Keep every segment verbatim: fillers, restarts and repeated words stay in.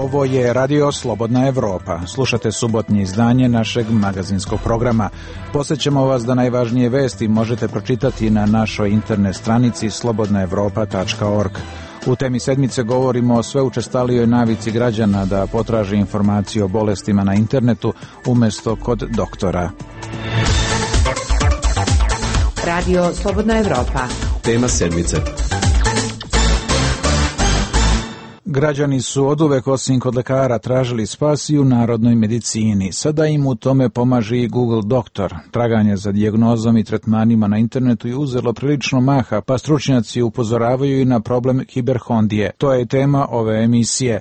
Ovo je Radio Slobodna Evropa. Slušate subotnje izdanje našeg magazinskog programa. Posjećamo vas da najvažnije vesti možete pročitati na našoj internet stranici slobodna evropa tačka org. U temi sedmice govorimo o sve učestalijoj navici građana da potraže informacije o bolestima na internetu umjesto kod doktora. Radio Slobodna Evropa. Tema sedmice. Građani su oduvek osim kod lekara tražili spas i u narodnoj medicini. Sada im u tome pomaže i Google Doktor. Traganje za dijagnozom i tretmanima na internetu je uzelo prilično maha, pa stručnjaci upozoravaju i na problem hiperhondije. To je tema ove emisije.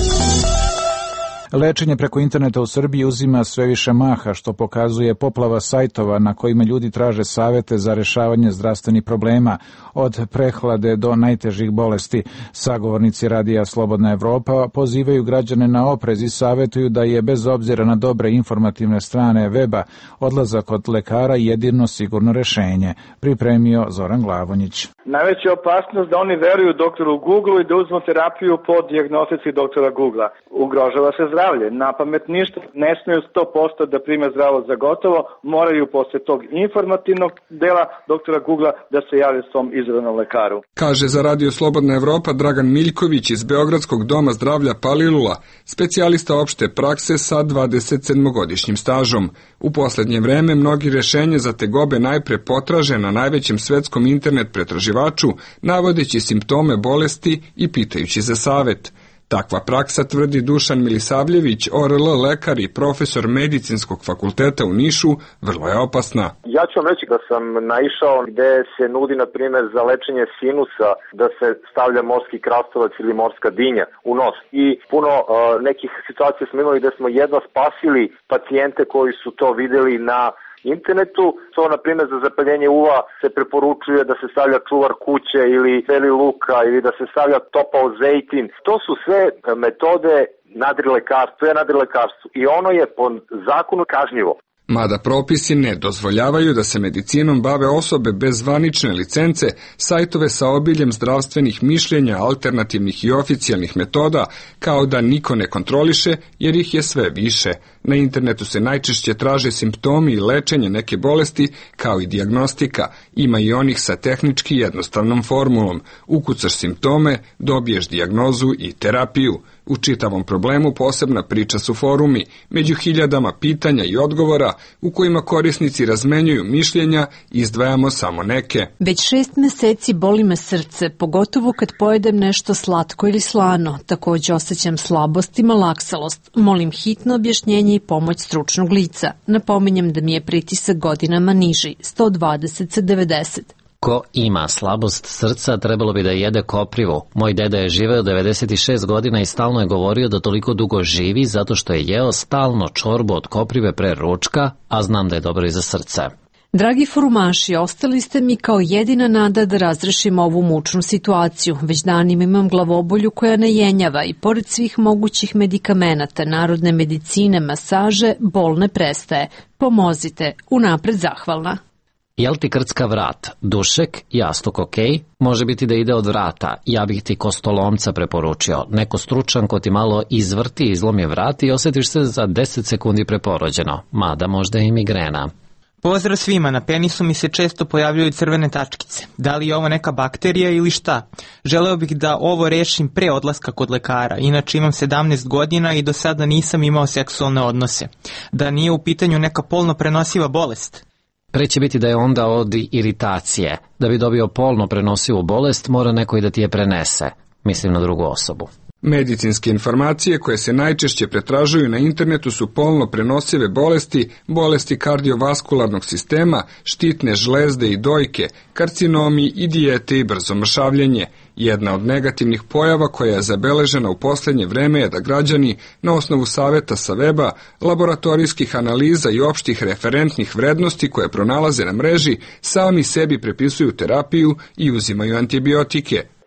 Lečenje preko interneta u Srbiji uzima sve više maha, što pokazuje poplava sajtova na kojima ljudi traže savete za rešavanje zdravstvenih problema, od prehlade do najtežih bolesti. Sagovornici Radija Slobodna Evropa pozivaju građane na oprez i savetuju da je bez obzira na dobre informativne strane weba odlazak kod lekara jedino sigurno rešenje, pripremio Zoran Glavonjić. Najveća opasnost da oni veruju doktoru Google i da uzmu terapiju po dijagnostici doktora Googlea. Ugrožava se zdravlje. Na pamet ništa, ne smiju sto posto da prime zdravo za gotovo, moraju posle tog informativnog dela doktora Googlea da se jave svom izabranom lekaru. Kaže za Radio Slobodna Evropa Dragan Miljković iz Beogradskog doma zdravlja Palilula, specijalista opšte prakse sa dvadesetsedmogodišnjim stažom. U poslednje vreme mnogi rešenje za tegobe najpre potraže na najvećem svetskom internet pretraživaču, navodeći simptome bolesti i pitajući za savet. Takva praksa, tvrdi Dušan Milisavljević, O R L lekar i profesor medicinskog fakulteta u Nišu, vrlo je opasna. Ja ću vam reći da sam naišao gde se nudi, na primjer, za lečenje sinusa da se stavlja morski krastavac ili morska dinja u nos. I puno uh, nekih situacija smo imali gde smo jedva spasili pacijente koji su to videli na internetu. To, na primjer, za zapaljenje uva se preporučuje da se stavlja čuvar kuće ili beli luka ili da se stavlja topao zejtin. To su sve metode nadrilekarstva, to je nadrilekarstvo i ono je po zakonu kažnjivo. Mada propisi ne dozvoljavaju da se medicinom bave osobe bez zvanične licence, sajtove sa obiljem zdravstvenih mišljenja, alternativnih i oficijalnih metoda, kao da niko ne kontroliše, jer ih je sve više. Na internetu se najčešće traže simptomi i lečenje neke bolesti, kao i dijagnostika. Ima i onih sa tehnički jednostavnom formulom. Ukucaš simptome, dobiješ dijagnozu i terapiju. U čitavom problemu posebna priča su forumi, među hiljadama pitanja i odgovora u kojima korisnici razmenjuju mišljenja, izdvajamo samo neke. Već šest meseci boli me srce, pogotovo kad pojedem nešto slatko ili slano. Također osjećam slabost i malaksalost. Molim hitno objašnjenje i pomoć stručnog lica. Napominjem da mi je pritisak godinama niži, sto dvadeset sa devedeset. Ko ima slabost srca, trebalo bi da jede koprivu. Moj deda je živeo devedeset šest godina i stalno je govorio da toliko dugo živi zato što je jeo stalno čorbu od koprive pre ručka, a znam da je dobro i za srce. Dragi forumaši, ostali ste mi kao jedina nada da razrešim ovu mučnu situaciju. Već danima imam glavobolju koja ne jenjava i pored svih mogućih medikamenata, narodne medicine, masaže, bol ne prestaje. Pomozite, unapred zahvalna. Jel ti krcka vrat? Dušek, jastuk ok, može biti da ide od vrata. Ja bih ti kostolomca preporučio. Neko stručan ko ti malo izvrti, izlomi vrat i osjetiš se za deset sekundi preporođeno. Mada možda i migrena. Pozdrav svima, na penisu mi se često pojavljaju crvene tačkice. Da li je ovo neka bakterija ili šta? Želeo bih da ovo rešim pre odlaska kod lekara, inače imam sedamnaest godina i do sada nisam imao seksualne odnose. Da nije u pitanju neka polno prenosiva bolest? Pre će biti da je onda od iritacije. Da bi dobio polno prenosivu bolest, mora neko i da ti je prenese. Mislim na drugu osobu. Medicinske informacije koje se najčešće pretražuju na internetu su polno prenosive bolesti, bolesti kardiovaskularnog sistema, štitne žlezde i dojke, karcinomi i dijete i brzo mršavljenje. Jedna od negativnih pojava koja je zabeležena u posljednje vreme je da građani, na osnovu saveta sa weba, laboratorijskih analiza i opštih referentnih vrednosti koje pronalaze na mreži, sami sebi prepisuju terapiju i uzimaju antibiotike.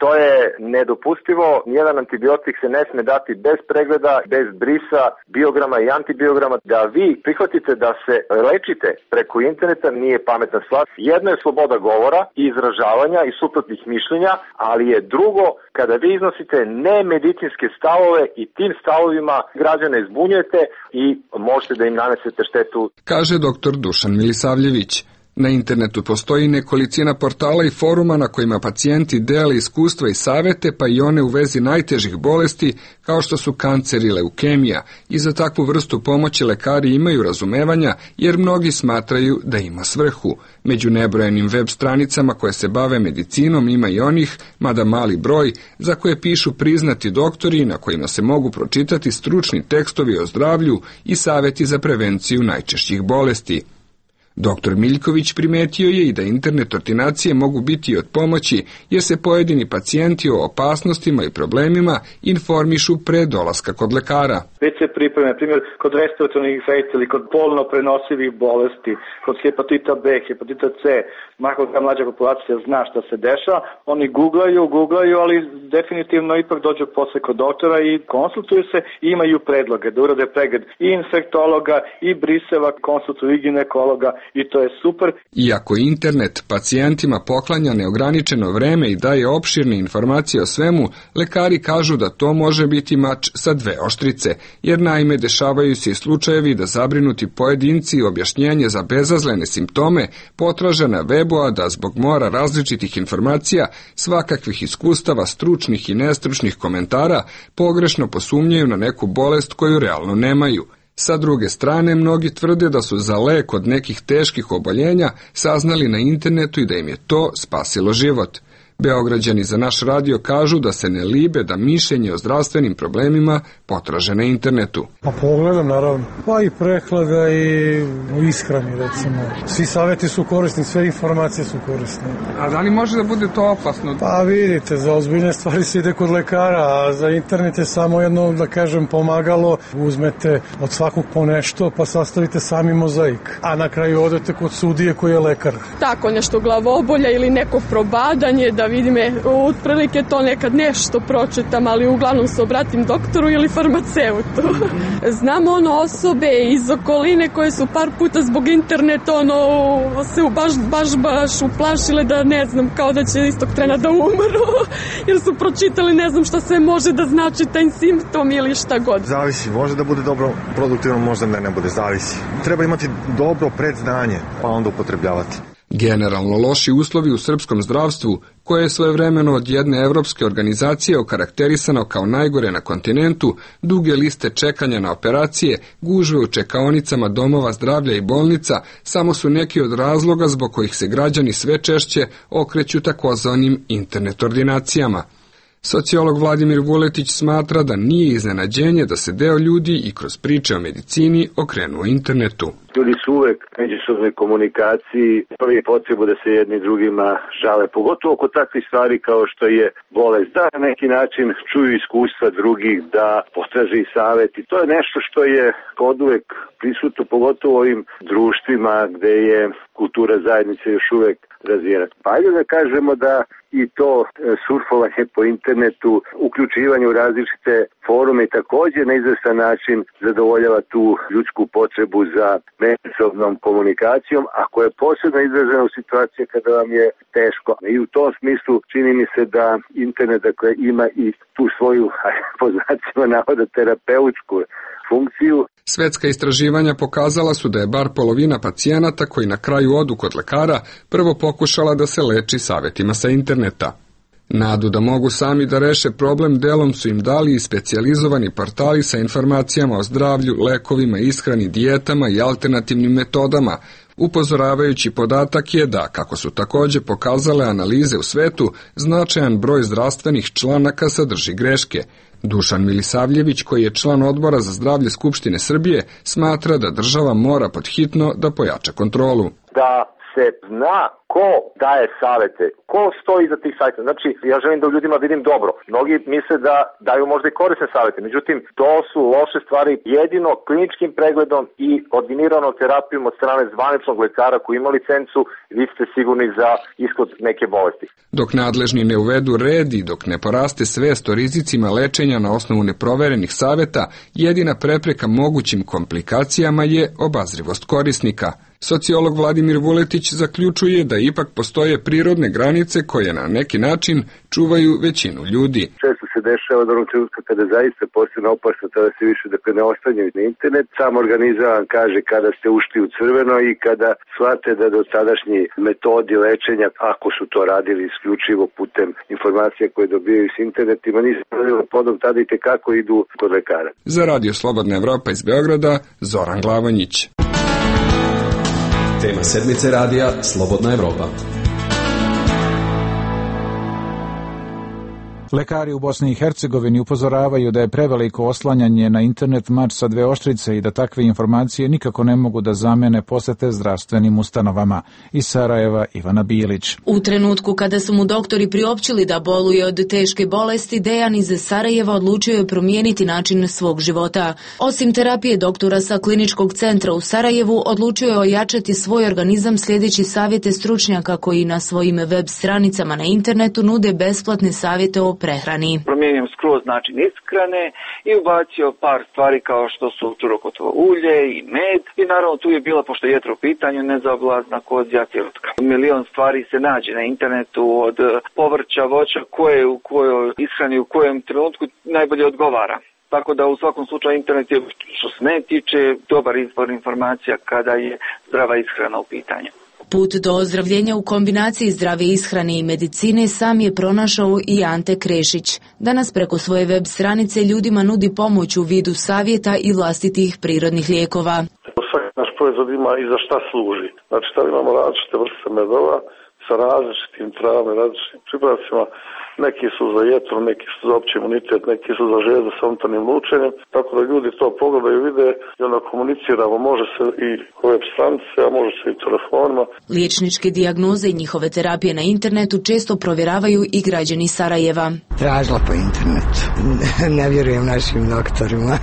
To je nedopustivo. Nijedan antibiotik se ne sme dati bez pregleda, bez brisa, biograma i antibiograma. Da vi prihvatite da se lečite preko interneta nije pametna stvar. Jedno je sloboda govora i izražavanja i suprotnih mišljenja, ali je drugo kada vi iznosite nemedicinske stavove i tim stavovima građane zbunjujete i možete da im nanesete štetu. Kaže doktor Dušan Milisavljević. Na internetu postoji nekolicina portala i foruma na kojima pacijenti dele iskustva i savete, pa i one u vezi najtežih bolesti kao što su kancer i leukemija, i za takvu vrstu pomoći lekari imaju razumevanja jer mnogi smatraju da ima svrhu. Među nebrojenim web stranicama koje se bave medicinom ima i onih, mada mali broj, za koje pišu priznati doktori na kojima se mogu pročitati stručni tekstovi o zdravlju i saveti za prevenciju najčešćih bolesti. Doktor Miljković primetio je i da internet ordinacije mogu biti od pomoći jer se pojedini pacijenti o opasnostima i problemima informišu pre dolaska kod lekara. Već se pripreme, na primjer, kod respiratornih infekcija ili kod polno prenosivih bolesti, kod hepatita B, hepatita C, makar ta mlađa populacija zna šta se dešava, oni googlaju, googlaju, ali definitivno ipak dođu posle kod doktora i konsultuju se i imaju predloge da urade pregled i infektologa i briseva, konsultuju i ginekologa. I to je super. Iako internet pacijentima poklanja neograničeno vreme i daje opširne informacije o svemu, lekari kažu da to može biti mač sa dve oštrice, jer naime dešavaju se i slučajevi da zabrinuti pojedinci objašnjenje za bezazlene simptome potraže na webu, a da zbog mora različitih informacija, svakakvih iskustava, stručnih i nestručnih komentara, pogrešno posumnjaju na neku bolest koju realno nemaju. Sa druge strane, mnogi tvrde da su za lek od nekih teških oboljenja saznali na internetu i da im je to spasilo život. Beograđani za naš radio kažu da se ne libe da mišljenje o zdravstvenim problemima potraže na internetu. Pa pogledam, naravno. Pa i prehlada i u ishrani, recimo. Svi savjeti su korisni, sve informacije su korisne. A da li može da bude to opasno? Pa vidite, za ozbiljne stvari se ide kod lekara, a za internet je samo jedno, da kažem, pomagalo. Uzmete od svakog po nešto, pa sastavite sami mozaik. A na kraju odete kod sudije koji je lekar. Tako nešto, glavobolja ili neko probadanje, da vidim, otprilike to nekad nešto pročitam, ali uglavnom se obratim doktoru ili farmaceutu. Znam ono osobe iz okoline koje su par puta zbog interneta ono se baš, baš, baš uplašile da ne znam, kao da će istog trena da umru, jer su pročitali ne znam šta sve može da znači taj simptom ili šta god. Zavisi, može da bude dobro produktivno, možda ne, ne bude, zavisi. Treba imati dobro predznanje, pa onda upotrebljavati. Generalno loši uslovi u srpskom zdravstvu, koje je svojevremeno od jedne evropske organizacije okarakterisano kao najgore na kontinentu, duge liste čekanja na operacije, gužve u čekaonicama domova zdravlja i bolnica, samo su neki od razloga zbog kojih se građani sve češće okreću takozvanim internet ordinacijama. Sociolog Vladimir Vuletić smatra da nije iznenađenje da se deo ljudi i kroz priče o medicini okrenuo internetu. Ljudi su uvek međusobnoj komunikaciji, prvi potrebu da se jedni drugima žale, pogotovo oko takvih stvari kao što je bolest, da na neki način čuju iskustva drugih, da potraže i savjet, i to je nešto što je od uvek prisutno, pogotovo u ovim društvima gde je kultura zajednice još uvek razvijena. Pa ajde da kažemo da i to surfovanje po internetu, uključivanje u različite forume takođe na izvestan način zadovoljava tu ljudsku potrebu za međusobnom komunikacijom, a koja je posebno izražena u situaciji kada vam je teško. I u tom smislu čini mi se da internet dakle, ima i tu svoju, po znacima navoda, terapeutsku funkciju. Svetska istraživanja pokazala su da je bar polovina pacijenata koji na kraju odu kod lekara prvo pokušala da se leči savetima sa interneta. Nadu da mogu sami da reše problem delom su im dali i specijalizovani portali sa informacijama o zdravlju, lekovima, ishrani, dijetama i alternativnim metodama. Upozoravajući podatak je da, kako su takođe pokazale analize u svetu, značajan broj zdravstvenih članaka sadrži greške. Dušan Milisavljević, koji je član odbora za zdravlje Skupštine Srbije, smatra da država mora podhitno da pojača kontrolu. Da se zna ko daje savete, ko stoji iza tih sajta. Znači, ja želim da u ljudima vidim dobro. Mnogi misle da daju možda i korisne savete, međutim, to su loše stvari. Jedino kliničkim pregledom i ordiniranom terapijom od strane zvaničnog lekara koji ima licencu, vi ste sigurni za ishod neke bolesti. Dok nadležni ne uvedu red i dok ne poraste svest o rizicima lečenja na osnovu neproverenih saveta, jedina prepreka mogućim komplikacijama je obazrivost korisnika. Sociolog Vladimir Vuletić zaključuje da ipak postoje prirodne granice koje na neki način čuvaju većinu ljudi. Često se dešava da onog trenutka kada zaista postane opasno, tada se više dakle ne ostanjaju na internet. Sam organizam vam kaže kada ste ušli u crveno i kada shvate da do tadašnji metodi lečenja, ako su to radili isključivo putem informacija koje dobijaju s internetima, nisu radili podom, tada i tekako idu kod lekara. Za Radio Slobodna Evropa iz Beograda, Zoran Glavanjić. Tema sedmice radija Slobodna Evropa. Lekari u Bosni i Hercegovini upozoravaju da je preveliko oslanjanje na internet mač sa dve oštrice i da takve informacije nikako ne mogu da zamene posete zdravstvenim ustanovama. Iz Sarajeva, Ivana Bilić. U trenutku kada su mu doktori priopćili da boluje od teške bolesti, Dejan iz Sarajeva odlučio je promijeniti način svog života. Osim terapije doktora sa kliničkog centra u Sarajevu, odlučio je ojačati svoj organizam slijedeći savjete stručnjaka koji na svojim web stranicama na internetu nude besplatne savjete o prehrani. Promijenio skroz način ishrane i ubacio par stvari kao što su čurokotovo ulje i med. I naravno tu je bila, pošto je jetra u pitanju, nezaoblazna kozja tjelutka. Milion stvari se nađe na internetu od povrća, voća, koje u kojoj ishrani u kojem trenutku najbolje odgovara. Tako da u svakom slučaju internet je, što se mene tiče, dobar izbor informacija kada je zdrava ishrana u pitanju. Put do ozdravljenja u kombinaciji zdrave ishrane i medicine sam je pronašao i Ante Krešić. Danas preko svoje web stranice ljudima nudi pomoć u vidu savjeta i vlastitih prirodnih lijekova. Svaki naš proizvod ima i za šta služi. Znači, da imamo različite vrste medova sa različitim travama, različitim pripravcima. Neki su za jetru, neki su za opći imunitet, neki su za željezdu sa unutarnjim lučenjem, tako da ljudi to pogledaju, vide i onda komuniciramo, može se i web stranice, a može se i telefonima. Liječničke dijagnoze i njihove terapije na internetu često provjeravaju i građani Sarajeva. Tražila po internetu, ne vjerujem našim doktorima.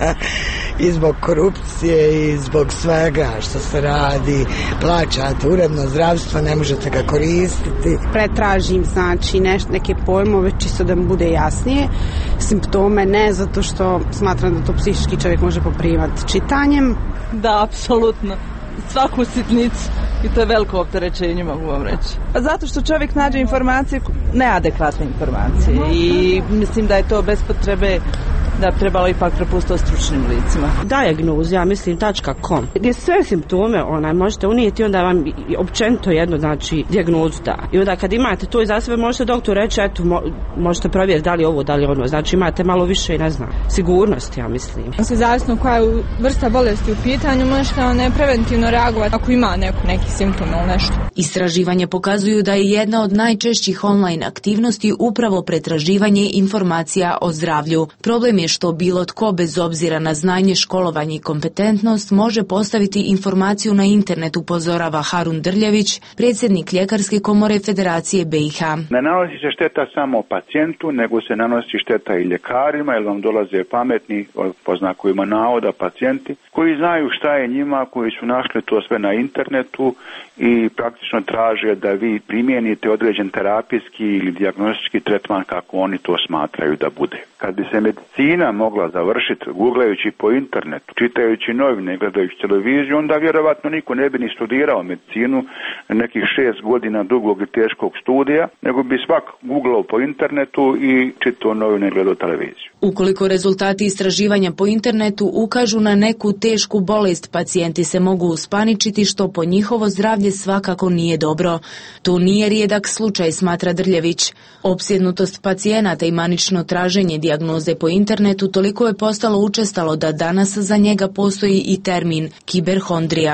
I zbog korupcije i zbog svega što se radi, plaćate uredno zdravstvo, ne možete ga koristiti. Pretražim znači neš, neke pojmove čisto da mi bude jasnije, simptome ne zato što smatram da to psihički čovjek može poprimati čitanjem. Da, apsolutno. Svaku sitnicu i to je veliko opterećenje, mogu vam reći. Pa zato što čovjek nađe informacije, neadekvatne informacije i mislim da je to bez potrebe da bi trebalo ipak prepustiti stručnim licima. Diagnoz, ja mislim .com, gdje sve simptome onaj, možete unijeti, onda vam općenito jedno, znači, dijagnozu da. I onda kad imate to iza sebe, možete doktor reći, eto, mo, možete provjeriti da li ovo, da li ono, znači imate malo više, ne znam, sigurnosti, ja mislim. Se zavisno koja je vrsta bolesti u pitanju, možete ne preventivno reagovati ako ima neko, neki simptom ili nešto. Istraživanja pokazuju da je jedna od najčešćih online aktivnosti upravo pretraživanje informacija o zdravlju. Problem je što bilo tko bez obzira na znanje, školovanje i kompetentnost može postaviti informaciju na internet, upozorava Harun Drljević, predsjednik Ljekarske komore Federacije B i H. Ne nanosi se šteta samo pacijentu, nego se nanosi šteta i ljekarima, jer vam dolaze pametni, po znakovima navoda, pacijenti, koji znaju šta je njima, koji su našli to sve na internetu i praktično traže da vi primijenite određen terapijski ili dijagnostički tretman kako oni to smatraju da bude. Kad bi se medicina mogla završiti googlajući po internetu, čitajući novine, gledajući televiziju, onda vjerovatno niko ne bi ni studirao medicinu nekih šest godina dugog i teškog studija, nego bi svak googlao po internetu i čitao novine i gledao televiziju. Ukoliko rezultati istraživanja po internetu ukažu na neku tešku bolest, pacijenti se mogu uspaničiti, što po njihovo zdravlje svakako nije dobro. To nije rijedak slučaj, smatra Drljević. Opsjednutost pacijenata i manično traženje dijagnoze po internetu toliko je postalo učestalo da danas za njega postoji i termin kiberhondrija.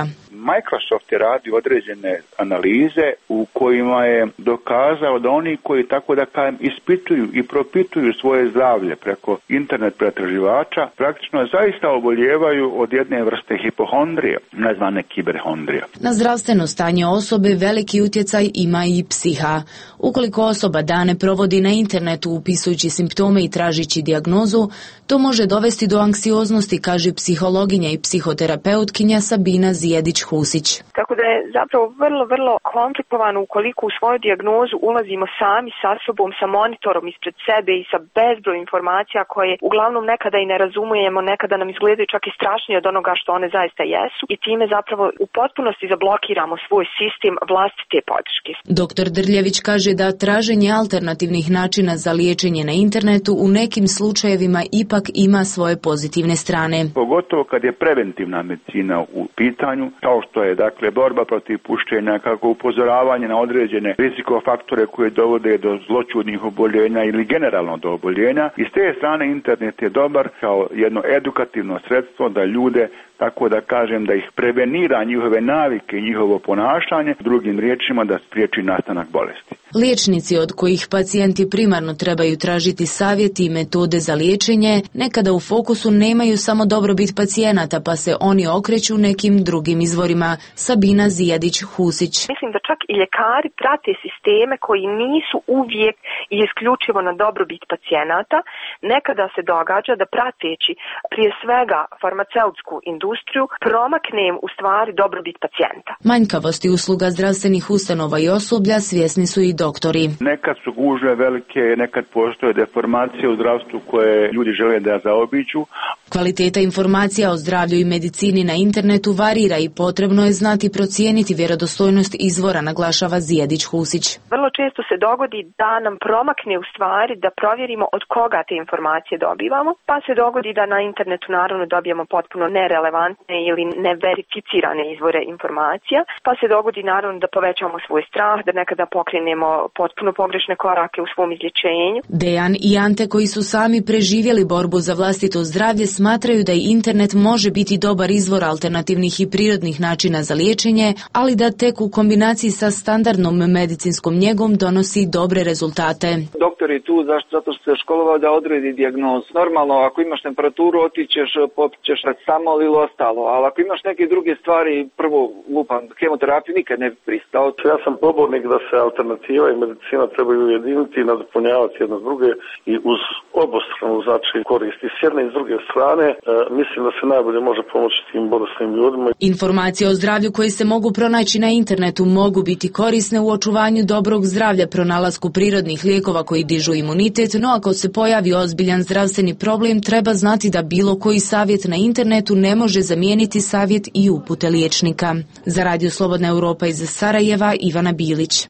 Microsoft je radio određene analize u kojima je dokazao da oni koji, tako da kažem, ispituju i propituju svoje zdravlje preko internet pretraživača, praktično zaista oboljevaju od jedne vrste hipohondrije, nazvane kiberhondrija. Na zdravstveno stanje osobe veliki utjecaj ima i psiha. Ukoliko osoba dane provodi na internetu upisujući simptome i tražići dijagnozu, to može dovesti do anksioznosti, kaže psihologinja i psihoterapeutkinja Sabina Zijedić-Husić. Tako da je zapravo vrlo, vrlo komplikovano ukoliko u svoju dijagnozu ulazimo sami sa sobom, sa monitorom ispred sebe i sa bezbroj informacija koje uglavnom nekada i ne razumijemo, nekada nam izgledaju čak i strašnije od onoga što one zaista jesu i time zapravo u potpunosti zablokiramo svoj sistem vlastite podrške. Doktor Drljević kaže da traženje alternativnih načina za liječenje na internetu u nekim slučajevima ipak ima svoje pozitivne strane. Pogotovo kad je preventivna medicina u pitanju, kao što je dakle borba protiv pušenja, kako upozoravanje na određene rizikofaktore koje dovode do zloćudnih oboljenja ili generalno do oboljenja. I s te strane internet je dobar kao jedno edukativno sredstvo da ljude, tako da kažem, da ih prevenira njihove navike i njihovo ponašanje, drugim riječima da spriječi nastanak bolesti. Liječnici od kojih pacijenti primarno trebaju tražiti savjeti i metode za liječenje, nekada u fokusu nemaju samo dobrobit pacijenata, pa se oni okreću nekim drugim izvorima. Sabina Zijedić-Husić. Mislim da čak i ljekari prate sisteme koji nisu uvijek i isključivo na dobrobit pacijenata. Nekada se događa da prateći prije svega farmaceutsku industriju promaknem u stvari dobrobit pacijenta. Manjkavosti usluga zdravstvenih ustanova i osoblja svjesni su i doktori. Nekad su gužve velike, nekad postoje deformacije u zdravstvu koje ljudi žele da zaobiđu. Kvaliteta informacija o zdravlju i medicini na internetu varira i potrebno je znati procijeniti vjerodostojnost izvora, naglašava Zijedić-Husić. Vrlo često se dogodi da nam promakne u stvari da provjerimo od koga te informacije dobivamo, pa se dogodi da na internetu naravno dobijemo potpuno nerelevantne ili neverificirane izvore informacija, pa se dogodi naravno da povećamo svoj strah, da nekada pokrenemo potpuno pogrešne korake u svom izlječenju. Dejan i Ante, koji su sami preživjeli borbu za vlastito zdravlje, smatraju da i internet može biti dobar izvor alternativnih i prirodnih načina za liječenje, ali da tek u kombinaciji sa standardnom medicinskom njegom donosi dobre rezultate. Doktor je tu zašto? Zato što se školovao da odredi dijagnozu. Normalno, ako imaš temperaturu, otićeš, popićeš paracetamol ili ostalo, ali ako imaš neke druge stvari, prvo lupam kemoterapiju, nikad ne bi pristao. Ja sam pobornik da se alternativa i medicina trebaju ujediniti i nadopunjavati jedno s druge i uz obostranu znači koristi s jedne i s druge strane, e, mislim da se najbolje može pomoći tim bolesnim ljudima. Informacije o zdravlju koje se mogu pronaći na internetu mogu biti korisne u očuvanju dobrog zdravlja, pronalasku prirodnih lijekova koji dižu imunitet, no ako se pojavi ozbiljan zdravstveni problem, treba znati da bilo koji savjet na internetu ne može zamijeniti savjet i upute liječnika. Za Radio Slobodna Europa iz Sarajeva, Ivana Bilić.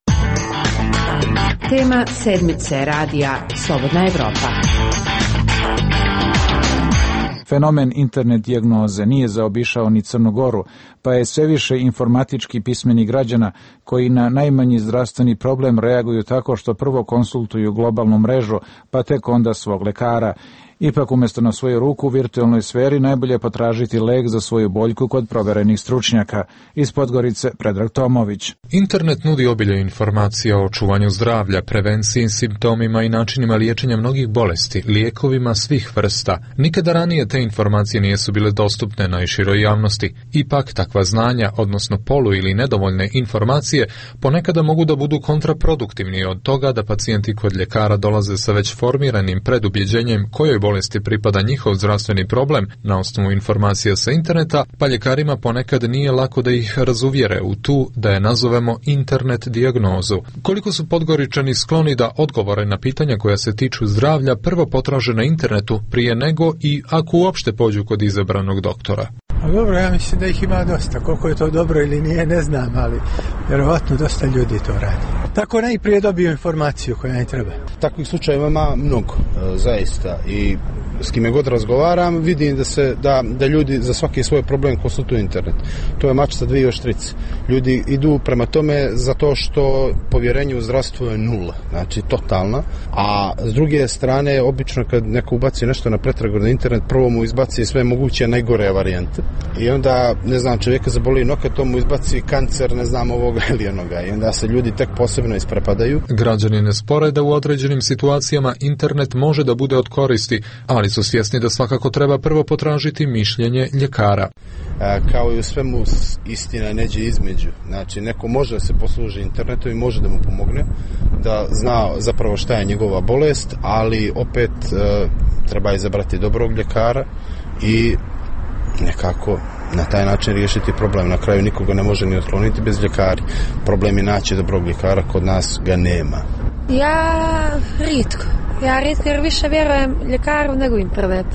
Tema sedmice radija Slobodna Evropa. Fenomen internet dijagnoze nije zaobišao ni Crnu Goru, pa je sve više informatički pismeni građana koji na najmanji zdravstveni problem reaguju tako što prvo konsultuju globalnu mrežu, pa tek onda svog lekara. Ipak umjesto na svoju ruku u virtualnoj sferi najbolje potražiti lek za svoju boljku kod proverenih stručnjaka. Iz Podgorice Predrag Tomović. Internet nudi obilje informacija o očuvanju zdravlja, prevenciji, simptomima i načinima liječenja mnogih bolesti, lijekovima svih vrsta. Nikada ranije te informacije nisu bile dostupne najširoj javnosti. Ipak takva znanja, odnosno polu ili nedovoljne informacije, ponekada mogu da budu kontraproduktivni od toga da pacijenti kod ljekara dolaze sa već formiranim predubjeđenjem kojoj bolesti pripada njihov zdravstveni problem na osnovu informacija sa interneta, pa ljekarima ponekad nije lako da ih razuvjere u tu, da je nazovemo internet dijagnozu. Koliko su Podgoričani skloni da odgovore na pitanja koja se tiču zdravlja prvo potraže na internetu prije nego i ako uopšte pođu kod izabranog doktora? A dobro, ja mislim da ih ima dosta. Koliko je to dobro ili nije, ne znam, ali vjerovatno dosta ljudi to radi. tako najprije dobio informaciju koja ne treba. Takvih slučajeva ima mnogo, zaista, i s kime god razgovaram vidim da se da, da ljudi za svaki svoj problem konsultuju internet. To je mač sa dvije oštrice. Ljudi idu prema tome zato što povjerenje u zdravstvo je nula, znači totalna, a s druge strane obično kad neko ubaci nešto na pretragu na internet, prvo mu izbaci sve moguće najgore varijante i onda, ne znam, čovjeka zaboli nokat, to mu izbaci kancer, ne znam, ovoga ili onoga, i onda se ljudi tek posebno isprepadaju. Građani ne spore da u određenim situacijama internet može da bude od koristi, ali su svjesni da svakako treba prvo potražiti mišljenje ljekara. A, kao i u svemu, istina neđe između. Znači, neko može da se posluži internetom i može da mu pomogne, da zna zapravo šta je njegova bolest, ali opet e, treba izabrati dobrog ljekara i nekako na taj način riješiti problem. Na kraju nikoga ne može ni otkloniti bez ljekari. Problem je naći dobrog ljekara, kod nas ga nema. Ja ritko. Ja ritko jer više vjerujem ljekaru nego internet.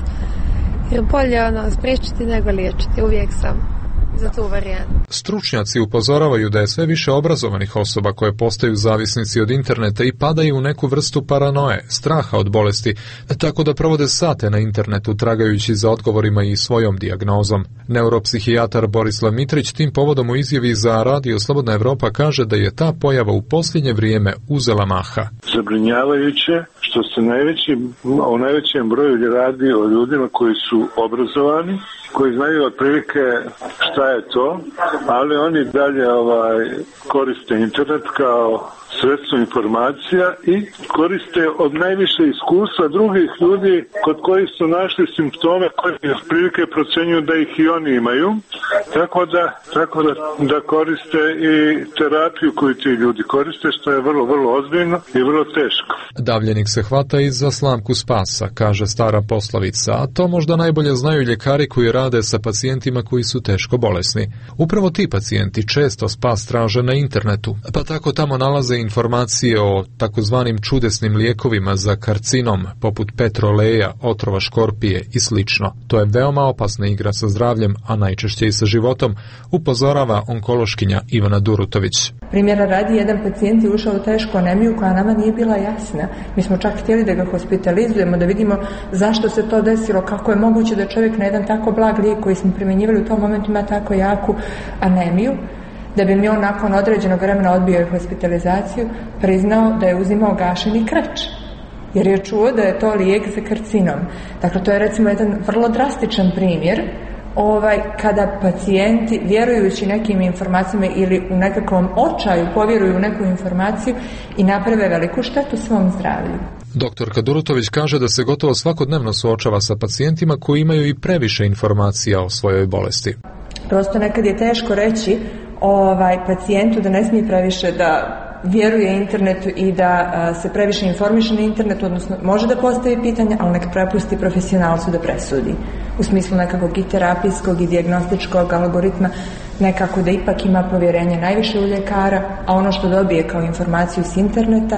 Jer bolje ono spriječiti nego liječiti. Uvijek sam za tu varijantu. Stručnjaci upozoravaju da je sve više obrazovanih osoba koje postaju zavisnici od interneta i padaju u neku vrstu paranoje, straha od bolesti, tako da provode sate na internetu tragajući za odgovorima i svojom dijagnozom. Neuropsihijatar Borislav Mitrić tim povodom u izjavi za Radio Slobodna Evropa kaže da je ta pojava u posljednje vrijeme uzela maha. Zabrinjavajuće što se najveći, o najvećem broju radi o ljudima koji su obrazovani, koji znaju otprilike šta je to, ali oni dalje ovaj, koriste internet kao sredstvo informacija i koriste od najviše iskustva drugih ljudi kod kojih su našli simptome koji otprilike procenjuju da ih i oni imaju, tako da, tako da, da koriste i terapiju koju ti ljudi koriste, što je vrlo, vrlo ozbiljno i vrlo teško. Davljenik se hvata i za slamku spasa, kaže stara poslovica, a to možda najbolje znaju ljekari koji rade sa pacijentima koji su teško bolesni. Upravo ti pacijenti često spas traže na internetu, pa tako tamo nalaze informacije o takozvanim čudesnim lijekovima za karcinom, poput petroleja, otrova škorpije i slično. To je veoma opasna igra sa zdravljem, a najčešće i sa životom, upozorava onkološkinja Ivana Durutović. Primjera radi, jedan pacijent je ušao u tešku anemiju koja nama nije bila jasna. Mi smo čak htjeli da ga hospitalizujemo, da vidimo zašto se to desilo, kako je moguće da čovjek na jedan tako blag lijek koji smo primjenjivali u tom momentu ima tako jaku anemiju, da bi mi on nakon određenog vremena odbio hospitalizaciju, priznao da je uzimao gašeni krč, jer je čuo da je to lijek za karcinom. Dakle, to je recimo jedan vrlo drastičan primjer ovaj, kada pacijenti, vjerujući nekim informacijama ili u nekakvom očaju povjeruju u neku informaciju i naprave veliku štetu svom zdravlju. Doktorka Durutović kaže da se gotovo svakodnevno suočava sa pacijentima koji imaju i previše informacija o svojoj bolesti. Prosto nekad je teško reći ovaj pacijentu da ne smije previše da vjeruje internetu i da a, se previše informiše na internetu, odnosno može da postavi pitanja, ali nek prepusti profesionalcu da presudi. U smislu nekakvog i terapijskog i dijagnostičkog algoritma, nekako da ipak ima povjerenje najviše u ljekara, a ono što dobije kao informaciju s interneta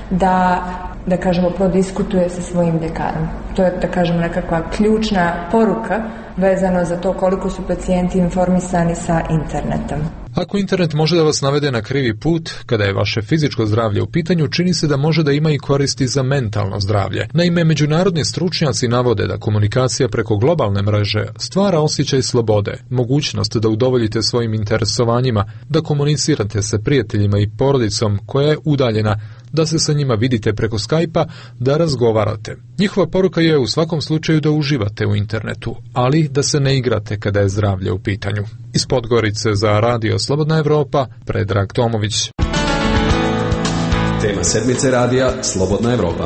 da da kažemo prodiskutuje sa svojim ljekarom. To je, da kažemo, nekakva ključna poruka vezano za to koliko su pacijenti informisani sa internetom. Ako internet može da vas navede na krivi put, kada je vaše fizičko zdravlje u pitanju, čini se da može da ima i koristi za mentalno zdravlje. Naime, međunarodni stručnjaci navode da komunikacija preko globalne mreže stvara osjećaj slobode, mogućnost da udovoljite svojim interesovanjima, da komunicirate sa prijateljima i porodicom koja je udaljena, da se sa njima vidite preko Skype-a, da razgovarate. Njihova poruka je u svakom slučaju da uživate u internetu, ali da se ne igrate kada je zdravlje u pitanju. Iz Podgorice za Radio Slobodna Evropa, Predrag Tomović. Tema sedmice radija Slobodna Evropa.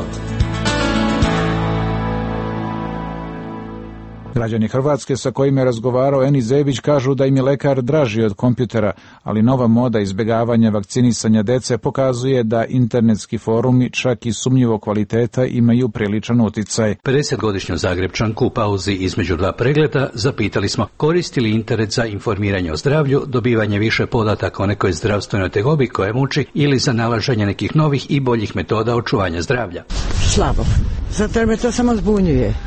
Građani Hrvatske sa kojima je razgovarao Eni Zebić kažu da im je lekar draži od kompjutera, ali nova moda izbjegavanja vakcinisanja dece pokazuje da internetski forumi, čak i sumnjivo kvaliteta, imaju priličan uticaj. pedesetgodišnju Zagrepčanku u pauzi između dva pregleda zapitali smo koristi li internet za informiranje o zdravlju, dobivanje više podataka o nekoj zdravstvenoj tegobi koja muči ili za nalaženje nekih novih i boljih metoda očuvanja zdravlja. Slabo. Zato jer me to samo zbunjuje.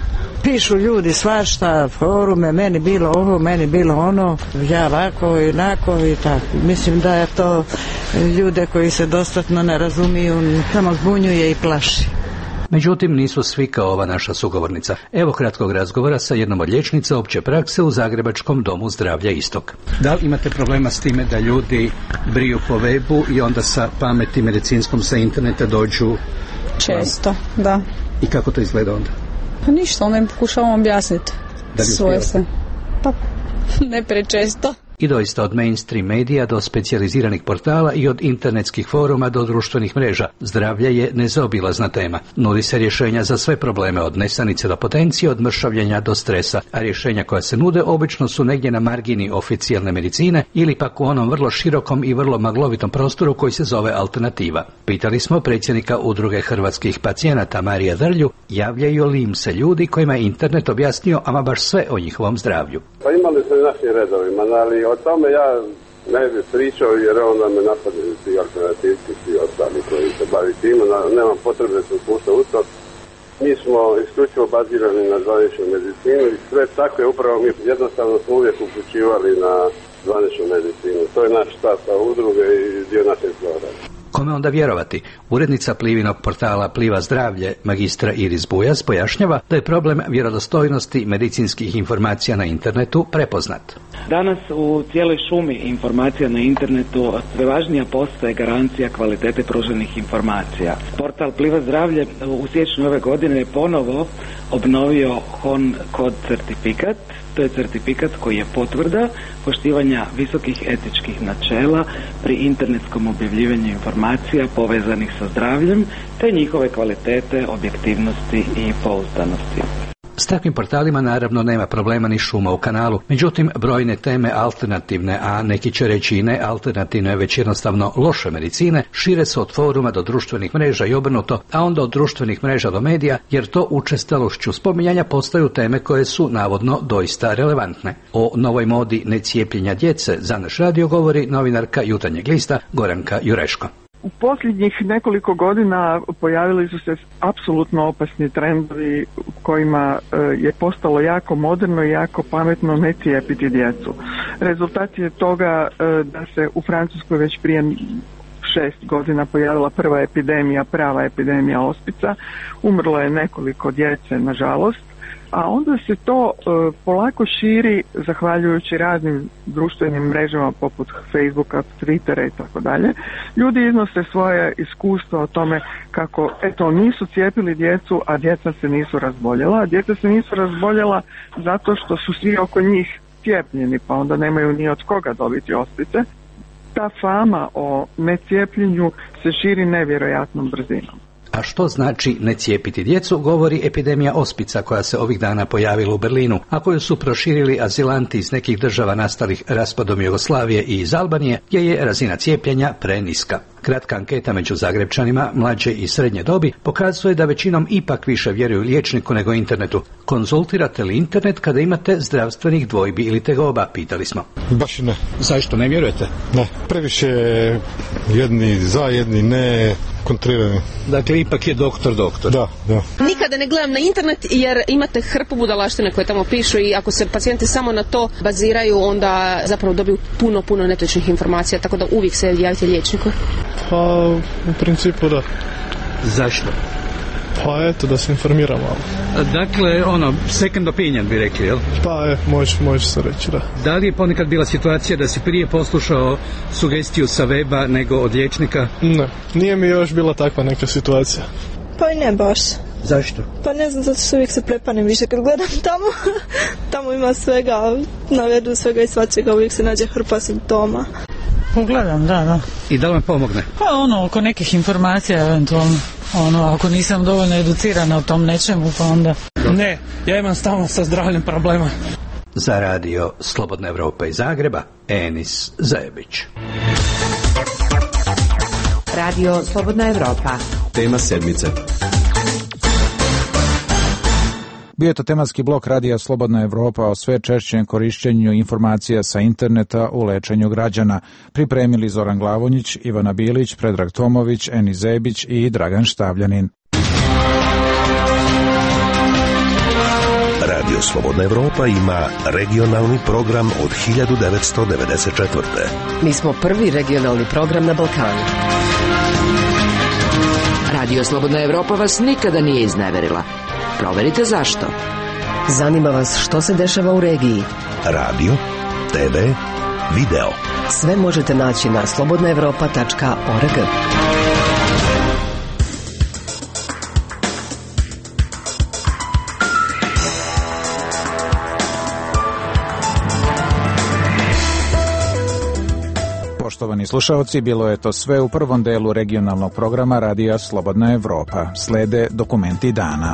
pišu ljudi svašta, forume, meni bilo ovo, meni bilo ono, ja ovako i onako i tako. Mislim da je to ljude koji se dostatno ne razumiju, samo zbunjuje i plaši. Međutim, nisu svi kao ova naša sugovornica. Evo kratkog razgovora sa jednom od liječnica opće prakse u Zagrebačkom domu zdravlja Istok. Da li imate problema s time da ljudi briju po webu i onda sa pameti medicinskom sa interneta dođu? Često, da. I kako to izgleda onda? Pa ništa, onda im pokušavam objasniti svoje se. Pa ne prečesto. I doista od mainstream medija do specijaliziranih portala i od internetskih foruma do društvenih mreža, zdravlje je nezaobilazna tema. Nudi se rješenja za sve probleme, od nesanice do potencije, od mršavljenja do stresa, a rješenja koja se nude obično su negdje na margini oficijalne medicine ili pak u onom vrlo širokom i vrlo maglovitom prostoru koji se zove alternativa. Pitali smo predsjednika Udruge hrvatskih pacijenata Marija Drlju, javljaju li im se ljudi kojima je internet objasnio ama baš sve o njihovom zdravlju. Pa imali su i našim redovima, ali o tome ja ne bih pričao jer onda me napadaju ti alternativci, ti ostali koji se bavi tim, nemam potrebe se upuštati u to. Mi smo isključivo bazirani na zvaničnu medicinu i sve tako je upravo mi jednostavno smo uvijek upućivali na zvaničnu medicinu. To je naš stav udruge i dio našeg zlora. Kome onda vjerovati? Urednica Plivinog portala Pliva zdravlje, magistra Iris Bujas, pojašnjava da je problem vjerodostojnosti medicinskih informacija na internetu prepoznat. Danas u cijeloj šumi informacija na internetu sve važnija postaje garancija kvalitete pruženih informacija. Portal Pliva zdravlje u siječnju ove godine je ponovo obnovio H O N kod certifikat. To je certifikat koji je potvrda poštivanja visokih etičkih načela pri internetskom objavljivanju informacija povezanih sa zdravljem te njihove kvalitete, objektivnosti i pouzdanosti. S takvim portalima naravno nema problema ni šuma u kanalu, međutim brojne teme alternativne, a neki će reći i ne alternativne, već jednostavno loše medicine, šire se od foruma do društvenih mreža i obrnuto, a onda od društvenih mreža do medija, jer to učestalošću spominjanja postaju teme koje su navodno doista relevantne. O novoj modi necijepljenja djece za naš radio govori novinarka Jutarnjeg lista Goranka Jureško. U posljednjih nekoliko godina pojavili su se apsolutno opasni trendovi kojima je postalo jako moderno i jako pametno ne cijepiti djecu. Rezultat je toga da se u Francuskoj već prije šest godina pojavila prva epidemija, prava epidemija ospica. Umrlo je nekoliko djece, nažalost. A onda se to e, polako širi zahvaljujući raznim društvenim mrežama poput Facebooka, Twittera i tako dalje. Ljudi iznose svoje iskustva o tome kako eto nisu cijepili djecu, a djeca se nisu razboljela. A djeca se nisu razboljela zato što su svi oko njih cijepljeni, pa onda nemaju ni od koga dobiti ospice. Ta fama o necijepljenju se širi nevjerojatnom brzinom. A što znači ne cijepiti djecu, govori epidemija ospica koja se ovih dana pojavila u Berlinu, a koju su proširili azilanti iz nekih država nastalih raspadom Jugoslavije i iz Albanije, gdje je razina cijepljenja preniska. Kratka anketa među Zagrebčanima mlađe i srednje dobi pokazuje da većinom ipak više vjeruju liječniku nego internetu. Konzultirate li internet kada imate zdravstvenih dvojbi ili tegoba, pitali smo. Baš ne. Zašto ne vjerujete? Ne, previše jedni za, jedni ne, kontrirani. Dakle, ipak je doktor doktor. Da, da. Nikada ne gledam na internet jer imate hrpu budalaštine koje tamo pišu i ako se pacijenti samo na to baziraju, onda zapravo dobiju puno, puno netočnih informacija, tako da uvijek se javite liječniku. Pa, u principu da. Zašto? Pa eto, da se informiramo. Dakle, ono, second opinion bi rekli, jel? Pa je, može, može se reći, da. Da li je ponekad bila situacija da si prije poslušao sugestiju sa weba nego od liječnika? Ne, nije mi još bila takva neka situacija. Pa i ne baš. Zašto? Pa ne znam, zato što uvijek se prepanem više kad gledam tamo. Tamo ima svega, navedu svega i svačega, uvijek se nađe hrpa simptoma. Pogledam, da, da. I da li vam pomogne? Pa ono, oko nekih informacija eventualno. Ono, ako nisam dovoljno educirana o tom nečemu, pa onda... Ne, ja imam stalno sa zdravljem problema. Za radio Slobodna Evropa iz Zagreba, Enis Zajebić. Radio Slobodna Evropa. Tema sedmice. Bio je to tematski blok radija Slobodna Evropa o sve češćem korišćenju informacija sa interneta u lečenju građana. Pripremili Zoran Glavonjić, Ivana Bilić, Predrag Tomović, Enis Zebić i Dragan Štavljanin. Radio Slobodna Evropa ima regionalni program od hiljadu devetsto devedeset četvrte. Mi smo prvi regionalni program na Balkanu. Radio Slobodna Evropa vas nikada nije izneverila. Proverite zašto. Zanima vas što se dešava u regiji. Radio, te ve, video. Sve možete naći na slobodna evropa tačka org. Poštovani slušaoci, bilo je to sve u prvom delu regionalnog programa Radija Slobodna Evropa. Slede dokumenti dana.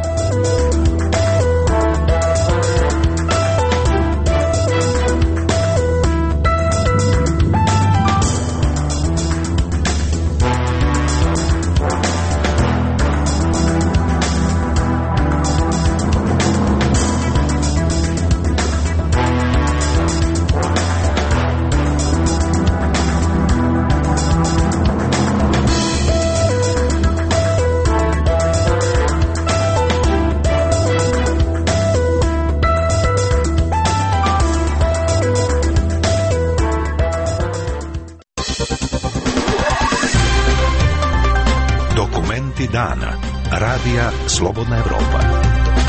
Dana. Radija Slobodna Evropa.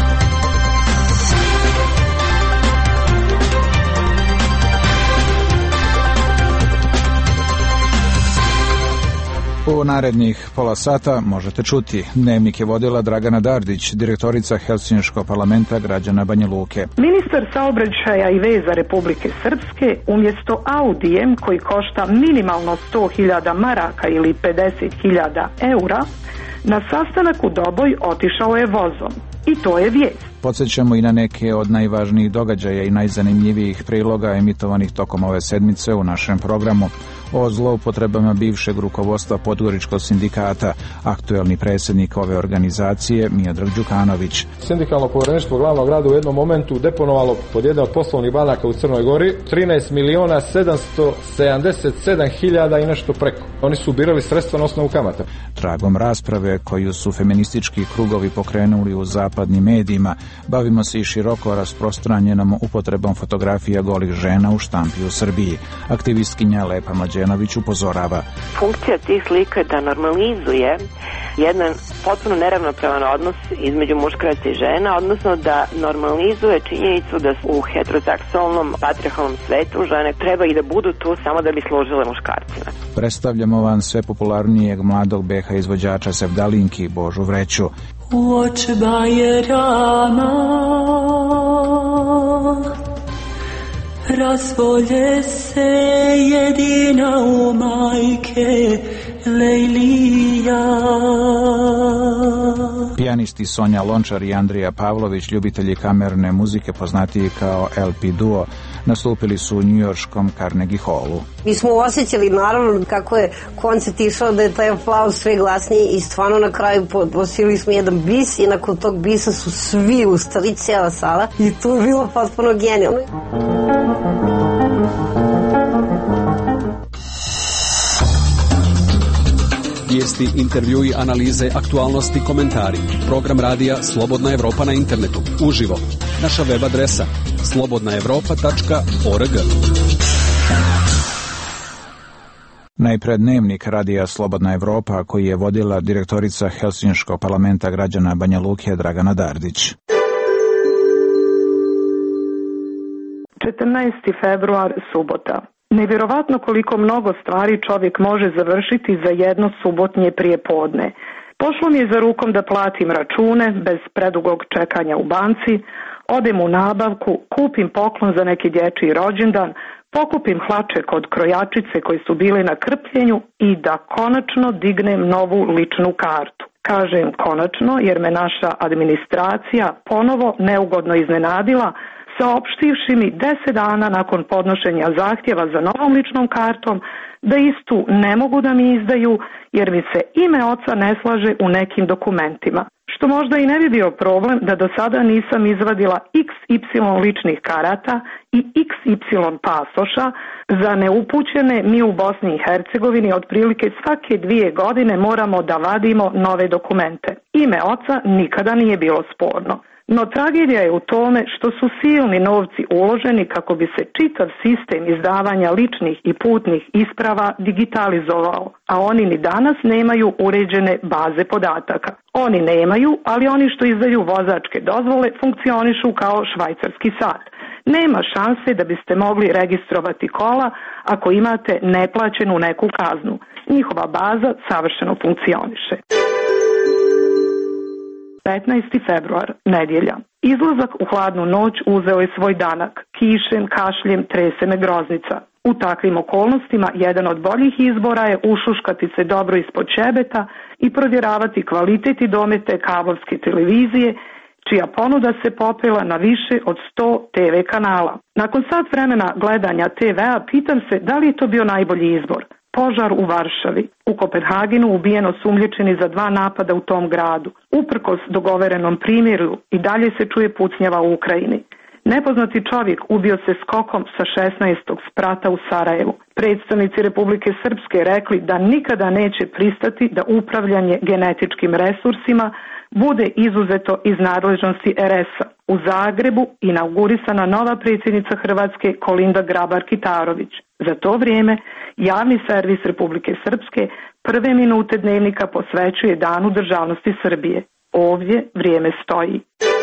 U narednih pola sata možete čuti. Dnevnik je vodila Dragana Dardić, direktorica Helsinškog parlamenta građana Banja Luke. Ministar saobraćaja i veza Republike Srpske umjesto Audijem koji košta minimalno sto hiljada maraka ili pedeset hiljada eura, na sastanak u Doboj otišao je vozom. I to je vijest. Podsjećamo i na neke od najvažnijih događaja i najzanimljivijih priloga emitovanih tokom ove sedmice u našem programu. O zloupotrebama bivšeg rukovodstva Podgoričkog sindikata, aktuelni predsjednik ove organizacije Miodrag Đukanović. Sindikalno povjerenstvo glavnog grada u jednom momentu deponovalo pod jedne od poslovnih banaka u Crnoj Gori trinaest miliona sedamsto sedamdeset sedam hiljada i nešto preko. Oni su ubirali sredstva na osnovu kamata. Tragom rasprave koju su feministički krugovi pokrenuli u zapadnim medijima, bavimo se i široko rasprostranjenom upotrebom fotografija golih žena u štampi u Srbiji. Aktivistkinja Lepa Mlađenović upozorava. Funkcija tih slika je da normalizuje jedan potpuno neravnopravan odnos između muškaraca i žena, odnosno da normalizuje činjenicu da u heteroseksualnom patrijarhalnom svetu žene treba i da budu tu samo da bi služile muškarcima. Predstavljamo vam sve popularnijeg mladog B H izvođača Sevdalinki Božu Vreću. U očba je rana, razvolje se jedina u majke Lejlija. Pijanisti Sonja Lončar i Andrija Pavlović, ljubitelji kamerne muzike poznatiji kao L P duo, nastupili su u njujorškom Carnegie Hallu. Mi smo osjećali naravno kako je koncert išao, da je taj aplauz sve glasniji i stvarno na kraju posvili smo jedan bis i nakon tog bisa su svi ustali, cijela sala, i to je bilo potpuno genijalno. Vijesti, intervjui, analize, aktualnosti, komentari. Program radija Slobodna Evropa na internetu. Uživo. Naša web adresa slobodna evropa tačka org. Najpred dnevnik radija Slobodna Evropa koji je vodila direktorica Helsinškog parlamenta građana Banja Luke Dragana Dardić. četrnaesti februar, subota. Nevjerovatno koliko mnogo stvari čovjek može završiti za jedno subotnje prijepodne. Pošlo mi je za rukom da platim račune bez predugog čekanja u banci, odem u nabavku, kupim poklon za neki dječji rođendan, pokupim hlače kod krojačice koji su bili na krpljenju i da konačno dignem novu ličnu kartu. Kažem konačno jer me naša administracija ponovo neugodno iznenadila, saopštivši mi deset dana nakon podnošenja zahtjeva za novom ličnom kartom da istu ne mogu da mi izdaju jer mi se ime oca ne slaže u nekim dokumentima. Što možda i ne bi bio problem da do sada nisam izvadila iks ipsilon ličnih karata i iks ipsilon pasoša. Za neupućene mi u Bosni i Hercegovini otprilike svake dvije godine moramo da vadimo nove dokumente. Ime oca nikada nije bilo sporno. No tragedija je u tome što su silni novci uloženi kako bi se čitav sistem izdavanja ličnih i putnih isprava digitalizovao, a oni ni danas nemaju uređene baze podataka. Oni nemaju, ali oni što izdaju vozačke dozvole funkcionišu kao švajcarski sat. Nema šanse da biste mogli registrovati kola ako imate neplaćenu neku kaznu. Njihova baza savršeno funkcioniše. petnaesti februar, nedjelja. Izlazak u hladnu noć uzeo je svoj danak. Kišem, kašljem, trese me groznica. U takvim okolnostima jedan od boljih izbora je ušuškati se dobro ispod čebeta i provjeravati kvalitet i domete kablovske televizije, čija ponuda se popela na više od sto te ve kanala. Nakon sat vremena gledanja te vea pitam se da li je to bio najbolji izbor. Požar u Varšavi. U Kopenhagenu ubijeno sumnjičeni za dva napada u tom gradu. Uprkos dogovorenom primjeru i dalje se čuje pucnjava u Ukrajini. Nepoznati čovjek ubio se skokom sa šesnaestog sprata u Sarajevu. Predstavnici Republike Srpske rekli da nikada neće pristati da upravljanje genetičkim resursima bude izuzeto iz nadležnosti er es a. U Zagrebu inaugurisana nova predsjednica Hrvatske Kolinda Grabar-Kitarović. Za to vrijeme javni servis Republike Srpske prve minute dnevnika posvećuje Danu državnosti Srbije. Ovdje vrijeme stoji.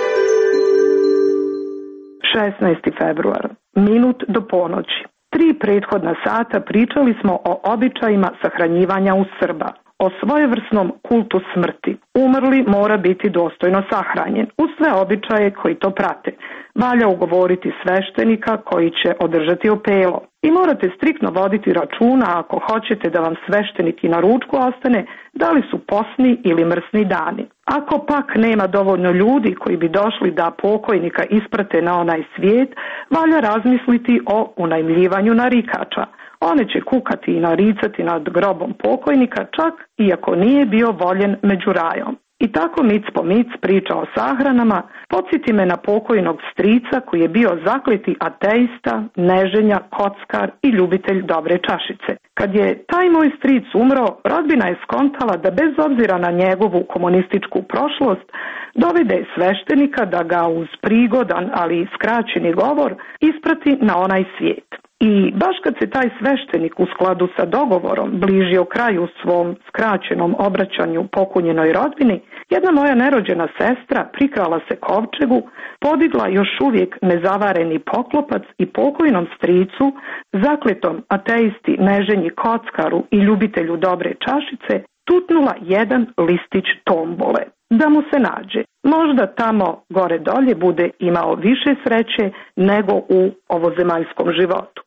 šesnaesti februar. Minut do ponoći. Tri prethodna sata pričali smo o običajima sahranjivanja u Srba, o svojevrsnom kultu smrti. Umrli mora biti dostojno sahranjen, uz sve običaje koji to prate. Valja ugovoriti sveštenika koji će održati opelo. I morate striktno voditi računa ako hoćete da vam sveštenik i na ručku ostane, da li su posni ili mrsni dani. Ako pak nema dovoljno ljudi koji bi došli da pokojnika isprate na onaj svijet, valja razmisliti o unajmljivanju narikača. One će kukati i naricati nad grobom pokojnika, čak iako nije bio voljen među rajom. I tako mic po mic priča o sahranama, podsjeti me na pokojnog strica koji je bio zakleti ateista, neženja, kockar i ljubitelj dobre čašice. Kad je taj moj stric umro, rodbina je skontala da bez obzira na njegovu komunističku prošlost, dovede sveštenika da ga uz prigodan, ali skraćeni govor isprati na onaj svijet. I baš kad se taj sveštenik u skladu sa dogovorom bližio kraju svom skraćenom obraćanju pokunjenoj rodbini, jedna moja nerođena sestra prikrala se kovčegu, podigla još uvijek nezavareni poklopac i pokojnom stricu, zakletom ateisti, neženji, kockaru i ljubitelju dobre čašice, tutnula jedan listić tombole, da mu se nađe. Možda tamo gore dolje bude imao više sreće nego u ovozemaljskom životu.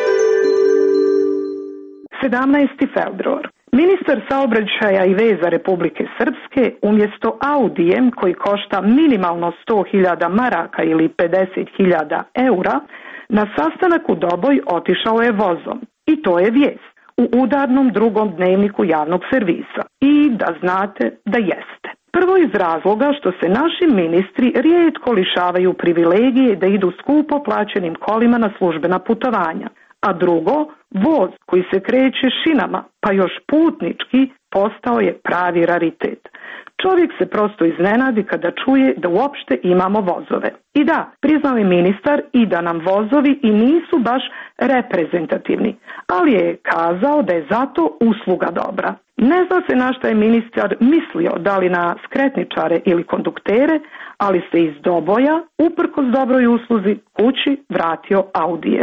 sedamnaesti februar. Ministar saobraćaja i veza Republike Srpske umjesto Audijem koji košta minimalno sto hiljada maraka ili pedeset hiljada eura, na sastanak u Doboj otišao je vozom. I to je vijest u udarnom drugom dnevniku javnog servisa. I da znate da jeste. Prvo iz razloga što se naši ministri rijetko lišavaju privilegije da idu skupo plaćenim kolima na službena putovanja. A drugo, voz koji se kreće šinama, pa još putnički, postao je pravi raritet. Čovjek se prosto iznenadi kada čuje da uopšte imamo vozove. I da, priznao je ministar i da nam vozovi i nisu baš reprezentativni, ali je kazao da je zato usluga dobra. Ne zna se na šta je ministar mislio, da li na skretničare ili konduktere, ali se iz Doboja, uprkos dobroj usluzi, kući vratio Audijem.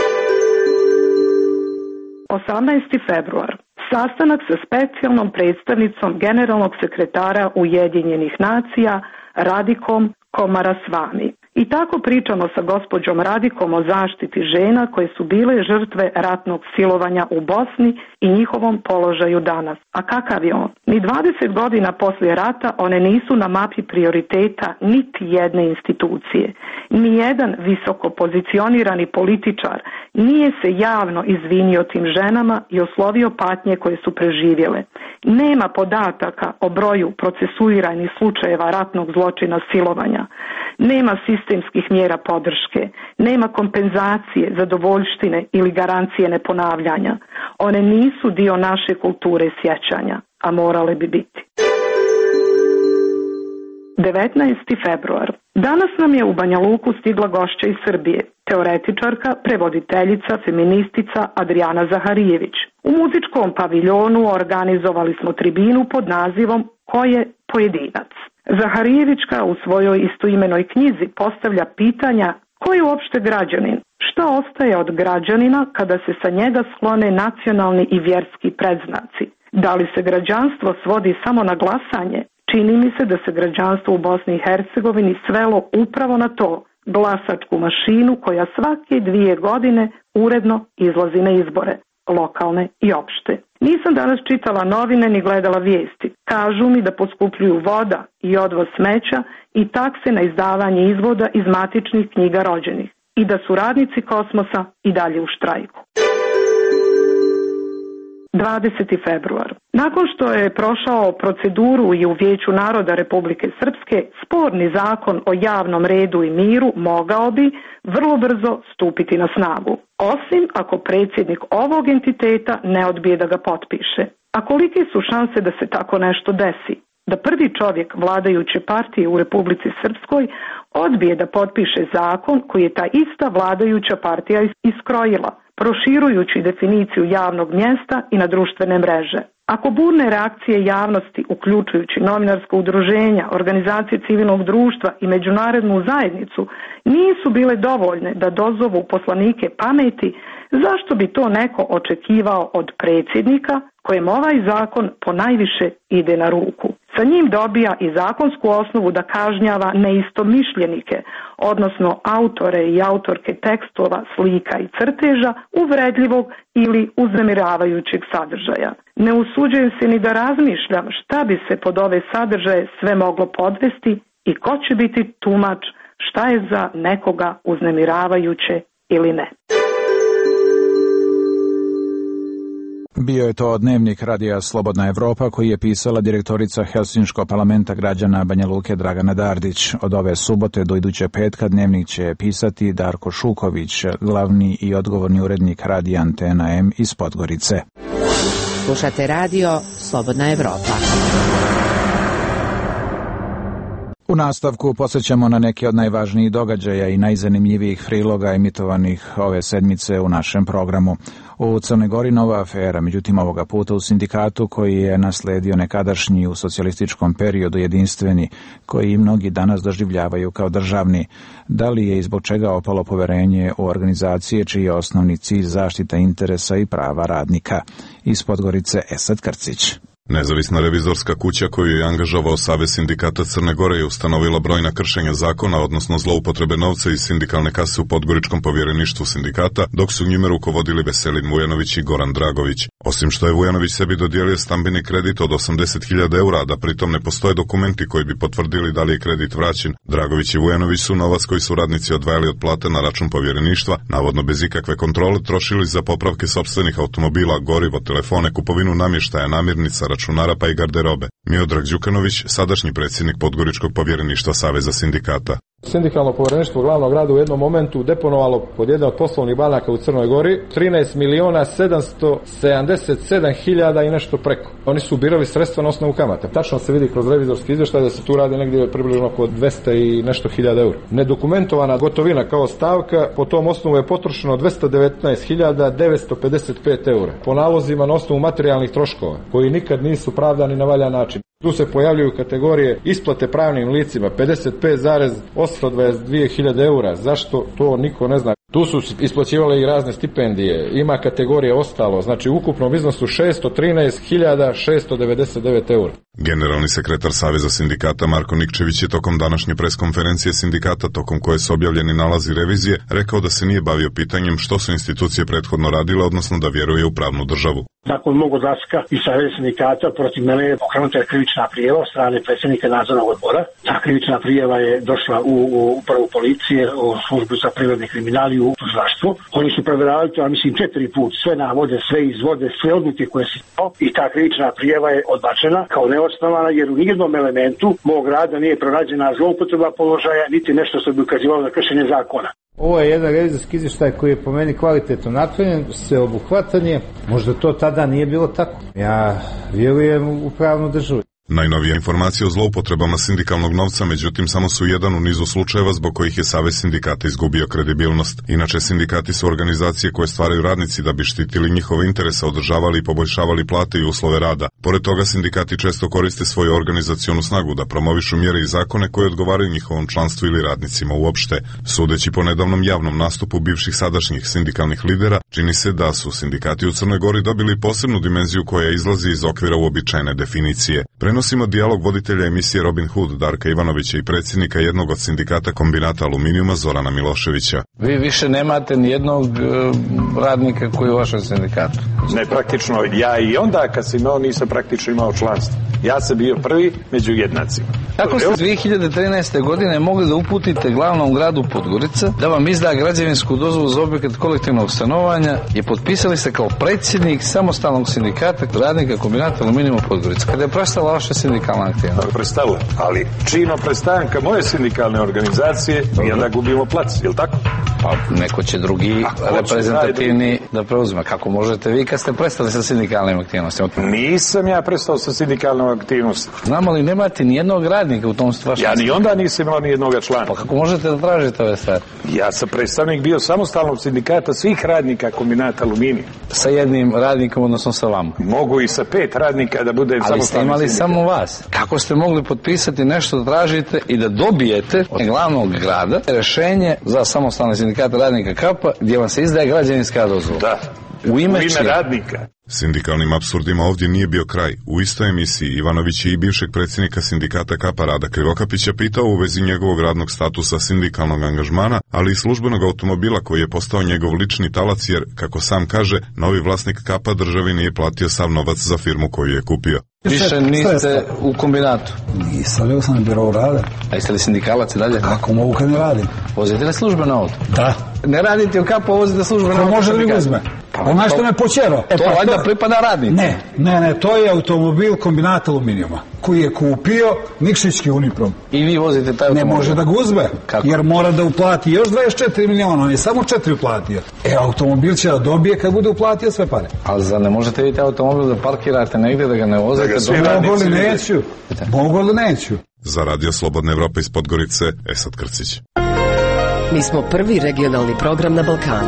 osamnaesti februar. Sastanak sa specijalnom predstavnicom generalnog sekretara Ujedinjenih nacija Radikom Komarasvami. I tako pričamo sa gospođom Radikom o zaštiti žena koje su bile žrtve ratnog silovanja u Bosni i njihovom položaju danas. A kakav je on? Ni dvadeset godina poslije rata one nisu na mapi prioriteta niti jedne institucije. Nijedan visoko pozicionirani političar nije se javno izvinio tim ženama i oslovio patnje koje su preživjele. Nema podataka o broju procesuiranih slučajeva ratnog zločina silovanja. Nema sistemskih mjera podrške, nema kompenzacije, zadovoljštine ili garancije neponavljanja. One nisu dio naše kulture sjećanja, a morale bi biti. devetnaesti februar. Danas nam je u Banja Luku stigla gošća iz Srbije, teoretičarka, prevoditeljica, feministica Adriana Zaharijević. U muzičkom paviljonu organizovali smo tribinu pod nazivom Ko je pojedinac? Zaharijevićka u svojoj istoimenoj knjizi postavlja pitanja ko je uopšte građanin? Šta ostaje od građanina kada se sa njega sklone nacionalni i vjerski predznaci? Da li se građanstvo svodi samo na glasanje? Čini mi se da se građanstvo u Bosni i Hercegovini svelo upravo na to, glasačku mašinu koja svake dvije godine uredno izlazi na izbore, lokalne i opšte. Nisam danas čitala novine ni gledala vijesti. Kažu mi da poskupljuju voda i odvoz smeća i takse na izdavanje izvoda iz matičnih knjiga rođenih i da su radnici Kosmosa i dalje u štrajku. dvadeseti februar. Nakon što je prošao proceduru i u Vijeću naroda Republike Srpske, sporni zakon o javnom redu i miru mogao bi vrlo brzo stupiti na snagu, osim ako predsjednik ovog entiteta ne odbije da ga potpiše. A kolike su šanse da se tako nešto desi? Da prvi čovjek vladajuće partije u Republici Srpskoj odbije da potpiše zakon koji je ta ista vladajuća partija iskrojila, proširujući definiciju javnog mjesta i na društvene mreže. Ako burne reakcije javnosti, uključujući novinarska udruženja, organizacije civilnog društva i međunarodnu zajednicu, nisu bile dovoljne da dozovu poslanike pameti, zašto bi to neko očekivao od predsjednika kojem ovaj zakon ponajviše ide na ruku? Sa njim dobija i zakonsku osnovu da kažnjava neistomišljenike, odnosno autore i autorke tekstova, slika i crteža uvredljivog ili uznemiravajućeg sadržaja. Ne usuđujem se ni da razmišljam šta bi se pod ove sadržaje sve moglo podvesti i ko će biti tumač šta je za nekoga uznemiravajuće ili ne. Bio je to dnevnik radija Slobodna Evropa koji je pisala direktorica Helsinškog parlamenta građana Banja Luke Dragana Dardić. Od ove subote do iduće petka dnevnik će pisati Darko Šuković, glavni i odgovorni urednik radija Antena M iz Podgorice. Slušate radio Slobodna Evropa. U nastavku podsjećamo na neke od najvažnijih događaja i najzanimljivijih priloga emitovanih ove sedmice u našem programu. U Crnoj Gori nova afera, međutim ovoga puta u sindikatu koji je nasledio nekadašnji u socijalističkom periodu jedinstveni, koji mnogi danas doživljavaju kao državni. Da li je i zbog čega opalo poverenje u organizacije čiji je osnovni cilj zaštita interesa i prava radnika? Iz Podgorice Esad Krcić. Nezavisna revizorska kuća koju je angažovao Savez sindikata Crne Gore je ustanovila brojna kršenja zakona, odnosno zloupotrebe novca iz sindikalne kase u Podgoričkom povjereništvu sindikata, dok su njime rukovodili Veselin Vujanović i Goran Dragović. Osim što je Vujanović sebi dodijelio stambeni kredit od osamdeset hiljada eura, a da pritom ne postoje dokumenti koji bi potvrdili da li je kredit vraćen, Dragović i Vujanović su novac koji su radnici odvajali od plate na račun povjereništva, navodno bez ikakve kontrole, trošili za popravke sopstvenih automobila, gorivo, telefone, kupovinu namještaja, namirnica, računara pa i garderobe. Miodrag Đukanović, sadašnji predsjednik Podgoričkog povjereništva Saveza sindikata. Sindikalno povjereništvo glavnog grada u jednom momentu deponovalo pod jedne od poslovnih banaka u Crnoj Gori trinaest miliona sedamsto sedamdeset sedam hiljada i nešto preko. Oni su ubirali sredstva na osnovu kamata. Tačno se vidi kroz revizorski izvještaj da se tu radi negdje približno oko dvesta i nešto hiljada eura. Nedokumentovana gotovina kao stavka po tom osnovu je potrošeno dvesta devetnaest hiljada devetsto pedeset pet eura. Po nalozima na osnovu materijalnih troškova koji nikad nisu pravdani na valjan način. Tu se pojavljuju kategorije isplate pravnim licima pedeset pet zarez osamsto dvadeset dvije hiljade eura. Zašto to niko ne zna? Tu su isplaćivale i razne stipendije. Ima kategorije ostalo, znači u ukupnom iznosu šesto trinaest hiljada šesto devedeset devet eura. Generalni sekretar Saveza sindikata Marko Nikčević je tokom današnje preskonferencije sindikata, tokom koje su objavljeni nalazi revizije, rekao da se nije bavio pitanjem što su institucije prethodno radile, odnosno da vjeruje u pravnu državu. Nakon mog odlaska iz Saveza sindikata protiv mene je pokrenuta krivična prijava od strane predsjednika nadzornog odbora. Ta krivična prijava je došla u, u upravu policije, u službu za privredni kriminal i u tužilaštvo. Oni su provjeravali to, ja mislim, četiri put, sve navode, sve izvode, sve odluke koje se to i ta krivična prijava je odbačena kao neosnovana jer u nijednom elementu mog rada nije pronađena zloupotreba položaja niti nešto što bi ukazivalo na kršenje zakona. Ovo je jedan revizorski izvještaj koji je po meni kvalitetno napravljen, sveobuhvatan je. Možda to tada nije bilo tako. Ja vjerujem u pravnu državu. Najnovije informacije o zloupotrebama sindikalnog novca, međutim, samo su jedan u nizu slučajeva zbog kojih je Savez sindikata izgubio kredibilnost. Inače, sindikati su organizacije koje stvaraju radnici da bi štitili njihove interese, održavali i poboljšavali plate i uslove rada. Pored toga, sindikati često koriste svoju organizacionu snagu da promovišu mjere i zakone koje odgovaraju njihovom članstvu ili radnicima uopšte. Sudeći po nedavnom javnom nastupu bivših sadašnjih sindikalnih lidera, čini se da su sindikati u Crnoj Gori dobili posebnu dimenziju koja izlazi iz okvira uobičajene definicije. Prenosimo dijalog voditelja emisije Robin Hood Darka Ivanovića i predsjednika jednog od sindikata kombinata aluminijuma Zorana Miloševića. Vi više nemate ni jednog uh, radnika koji je u vašem sindikatu. Ne, praktično ja i onda kad sam imao nisam praktično imao članstvo. Ja sam bio prvi među jednacima. Kako ste dvije hiljade trinaeste. godine mogli da uputite glavnom gradu Podgorica da vam izda građevinsku dozvolu za objekat kolektivnog stanovanja i potpisali ste kao predsjednik samostalnog sindikata radnika kombinata aluminijuma Podgorica? Kada je prestala vaša sindikalna aktivnost? Prestala, ali čino prestanka moje sindikalne organizacije i onda gubimo plac, je li tako? Pa neko će drugi reprezentativni da preuzme. Kako možete vi kad ste prestali sa sindikalnim aktivnostima? Nisam ja prestao sa sindikalnom aktivnosti. Znamo li nemate ni jednog radnika u tom stvaru? Ja ni onda nisam imao ni jednog člana. Pa kako možete da tražite ove stvari? Ja sam predstavnik bio samostalnog sindikata svih radnika kombinata aluminija. Sa jednim radnikom, odnosno sa vama? Mogu i sa pet radnika da budem samostalni sindikat. Ali ste imali samo vas. Kako ste mogli potpisati nešto da tražite i da dobijete od glavnog grada rješenje za samostalni sindikat radnika Kapa gdje vam se izdaje građevinska dozvola? Da. U ime, u ime radnika. Sindikalnim apsurdima ovdje nije bio kraj. U istoj emisiji Ivanović je i bivšeg predsjednika sindikata Kapa Rada Krivokapića pitao u vezi njegovog radnog statusa sindikalnog angažmana, ali i službenog automobila koji je postao njegov lični talac jer, kako sam kaže, novi vlasnik Kapa državi nije platio sav novac za firmu koju je kupio. Više niste u kombinatu? Nisam, nego sam na birovu rada. A jeste li sindikalac i dalje? Kako mogu kad ne radim? Vozite li službeno auto? Da. Ne radite u Kapu, vozite službeno auto? Ko može li uzme? Onaj što me počero. E, to pa, valjda to... pripada radnici. Ne, ne, ne, to je automobil kombinata aluminijuma koji je kupio Nikšićki Uniprom. I vi vozite taj automobil? Ne može da ga uzme, kako? Jer mora da uplati još dvadeset četiri miliona, on je samo četiri uplatio. E, automobil će da dobije kad bude uplatio sve pare. Ali za ne možete vi taj automobil da parkirate negdje, da ga ne vozite? Da ga svi radnici vide. Neću, mogu li neću. Za Radio Slobodna Evropa iz Podgorice, Esad Krcić. Mi smo prvi regionalni program na Balkanu.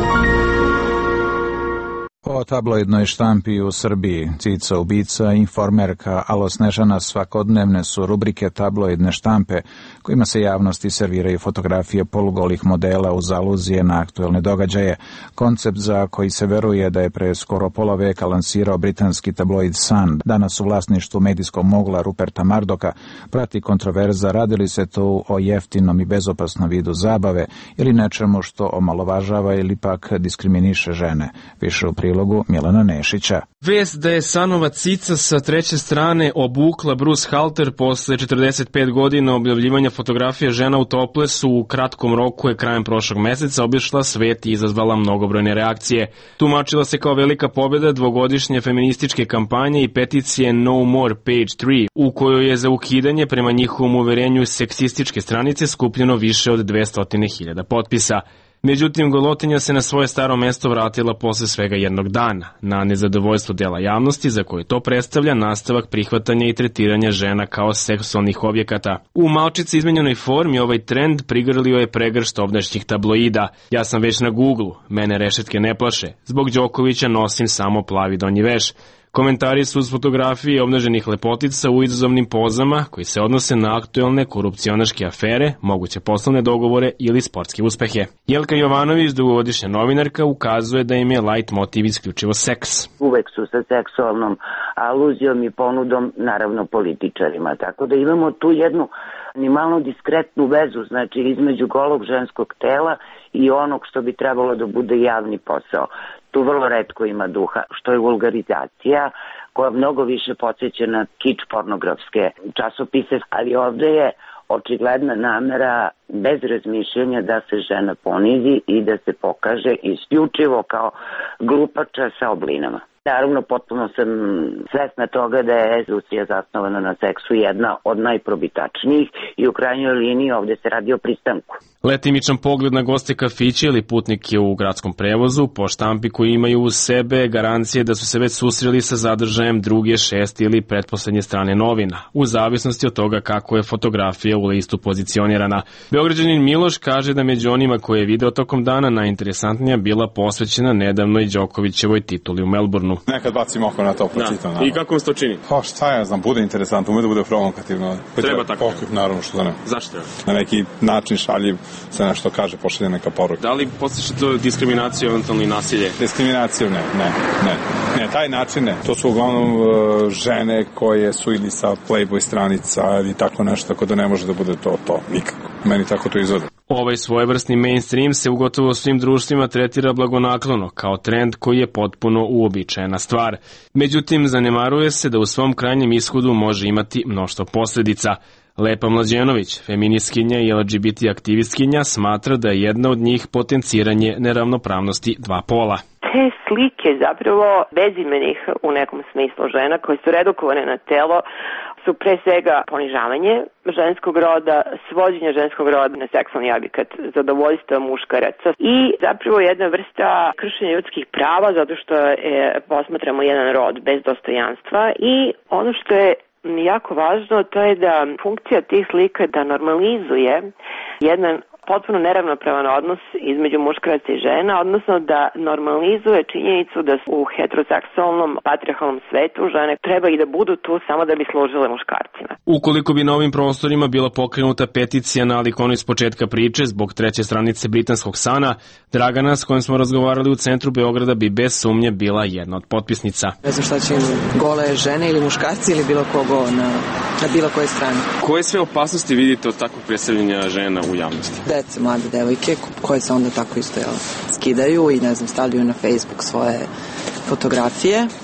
O tabloidnoj štampi u Srbiji, Cica ubica, Informerka, Alo Snežana svakodnevne su rubrike tabloidne štampe kojima se javnosti serviraju fotografije polugolih modela uz aluzije na aktuelne događaje. Koncept za koji se veruje da je pre skoro pola veka lansirao britanski tabloid Sun, danas u vlasništvu medijskog mogla Ruperta Murdocha, prati kontroverza radili se to o jeftinom i bezopasnom vidu zabave ili nečemu što omalovažava ili pak diskriminiše žene. Više u prilogu Milana Nešića. Vest da je Sanova Cica sa treće strane obukla Bruce Halter posle četrdeset pet godina objavljivanja fotografija žena u toplesu u kratkom roku je krajem prošlog meseca obišla svet i izazvala mnogobrojne reakcije. Tumačila se kao velika pobjeda dvogodišnje feminističke kampanje i peticije No More Page tri, u kojoj je za ukidanje prema njihovom uverenju seksističke stranice skupljeno više od dvesta hiljada potpisa. Međutim, golotinja se na svoje staro mesto vratila posle svega jednog dana, na nezadovoljstvo dela javnosti za koje to predstavlja nastavak prihvatanja i tretiranja žena kao seksualnih objekata. U malčice izmenjenoj formi ovaj trend prigrlio je pregršt ovdašnjih tabloida. Ja sam već na Google, mene rešetke ne plaše, zbog Đokovića nosim samo plavi donji veš. Komentari su uz fotografije obnaženih lepotica u izazovnim pozama koji se odnose na aktuelne korupcionaške afere, moguće poslovne dogovore ili sportske uspehe. Jelka Jovanović, dugogodišnja novinarka, ukazuje da im je light motiv isključivo seks. Uvek su sa seksualnom aluzijom i ponudom, naravno, političarima. Tako da imamo tu jednu ni malo diskretnu vezu, znači između golog ženskog tela i onog što bi trebalo da bude javni posao. Tu vrlo retko ima duha, što je vulgarizacija, koja mnogo više podsjeća na kič pornografske časopise, ali ovdje je očigledna namera bez razmišljanja da se žena ponizi i da se pokaže isključivo kao glupača sa oblinama. Naravno, potpuno sam svesna toga da je Rusija zasnovana na seksu jedna od najprobitačnijih i u krajnjoj liniji ovdje se radi o pristanku. Letimičan pogled na goste kafića ili putnike u gradskom prevozu po štampi koji imaju uz sebe garancije da su se već susreli sa zadržajem druge, šeste ili pretposlednje strane novina, u zavisnosti od toga kako je fotografija u listu pozicionirana. Beograđanin Miloš kaže da među onima koje je video tokom dana najinteresantnija bila posvećena nedavnoj Đokovićevoj tituli u Melbourneu. Nekad bacim oko na to, pročitam. Da. I kako vam se to čini? Pa šta ja znam, bude interesantno, ume da bude provokativno. Treba tako? Pokriv, naravno, što da ne. Zašto treba? Na neki način šaljiv se nešto kaže, pošalje neka poruka. Da li postiče to diskriminaciju, eventualno i nasilje? Diskriminaciju ne, ne, ne. Ne, taj način ne. To su uglavnom uh, žene koje su ili sa Playboy stranica ili tako nešto, tako da ne može da bude to, to, nikako. Meni tako to izgleda. Ovaj svojevrsni mainstream se u gotovo svim društvima tretira blagonaklono, kao trend koji je potpuno uobičajena stvar. Međutim, zanemaruje se da u svom krajnjem ishodu može imati mnoštvo posledica. Lepa Mlađenović, feministkinja i L G B T aktivistkinja, smatra da je jedna od njih potenciranje neravnopravnosti dva pola. Te slike zapravo bezimenih u nekom smislu žena koje su redukovane na telo su pre svega ponižavanje ženskog roda, svođenje ženskog roda na seksualni objekat, zadovoljstva muškaraca i zapravo jedna vrsta kršenja ljudskih prava zato što je, posmatramo jedan rod bez dostojanstva i ono što je jako važno to je da funkcija tih slika da normalizuje jedan potpuno neravnopravan odnos između muškaraca i žena, odnosno da normalizuje činjenicu da u heteroseksualnom patrijarhalnom svetu žene treba i da budu tu samo da bi služile muškarcima. Ukoliko bi na ovim prostorima bila pokrenuta peticija na ikonu iz početka priče zbog treće stranice britanskog Sana, Dragana, s kojom smo razgovarali u centru Beograda, bi bez sumnje bila jedna od potpisnica. Ne znam šta će im gole žene ili muškarci ili bilo kogo na, na bilo kojoj strani. Koje sve opasnosti vidite od takvog predstavljanja žena u javnosti? Dece, mlade devojke koje se onda tako isto jel, skidaju i ne znam, stavljaju na Facebook svoje fotografije, e,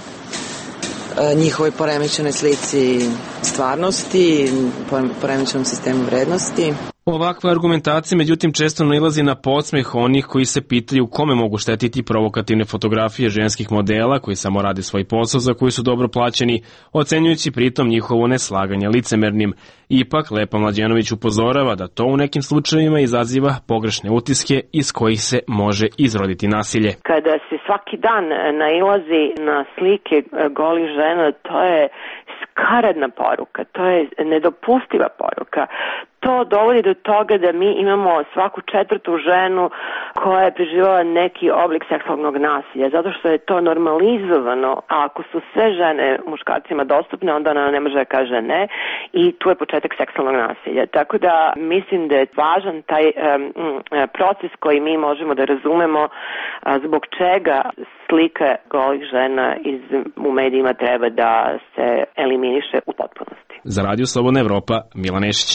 njihovoj poremećenoj slici stvarnosti, poremećenom sistemu vrednosti. Ovakva argumentacija međutim često nailazi na podsmeh onih koji se pitaju kome mogu štetiti provokativne fotografije ženskih modela koji samo rade svoj posao za koji su dobro plaćeni, ocenjujući pritom njihovo neslaganje licemernim. Ipak, Lepa Mlađenović upozorava da to u nekim slučajevima izaziva pogrešne utiske iz kojih se može izroditi nasilje. Kada se svaki dan nailazi na slike golih žena, to je skaradna poruka, to je nedopustiva poruka. To dovodi do toga da mi imamo svaku četvrtu ženu koja je preživala neki oblik seksualnog nasilja, zato što je to normalizovano, a ako su sve žene muškarcima dostupne, onda ona ne može da kaže ne i tu je početak seksualnog nasilja. Tako da mislim da je važan taj um, proces koji mi možemo da razumemo a, zbog čega slika golih žena iz, u medijima treba da se eliminiše u potpunosti. Za Radio Slobodna Evropa, Milan Nešić.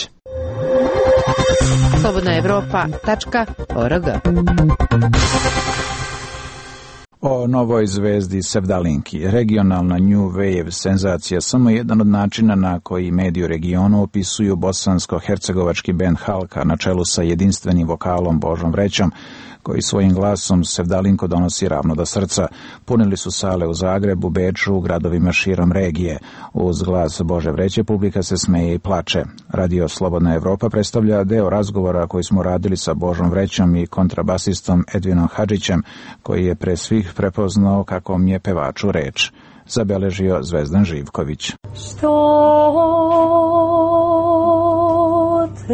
slobodna evropa tačka org. O novoj zvezdi Sevdalinki, regionalna New Wave senzacija, samo jedan od načina na koji mediji u regionu opisuju bosansko-hercegovački bend Halka na čelu sa jedinstvenim vokalom Božom Vrećom, koji svojim glasom Sevdalinko donosi ravno do srca. Punili su sale u Zagrebu, Beču, u gradovima širom regije. Uz glas Bože Vreće publika se smeje i plače. Radio Slobodna Evropa predstavlja deo razgovora koji smo radili sa Božom Vrećom i kontrabasistom Edvinom Hadžićem, koji je pre svih prepoznao kakvom je pevaču reč. Zabeležio Zvezdan Živković. Što te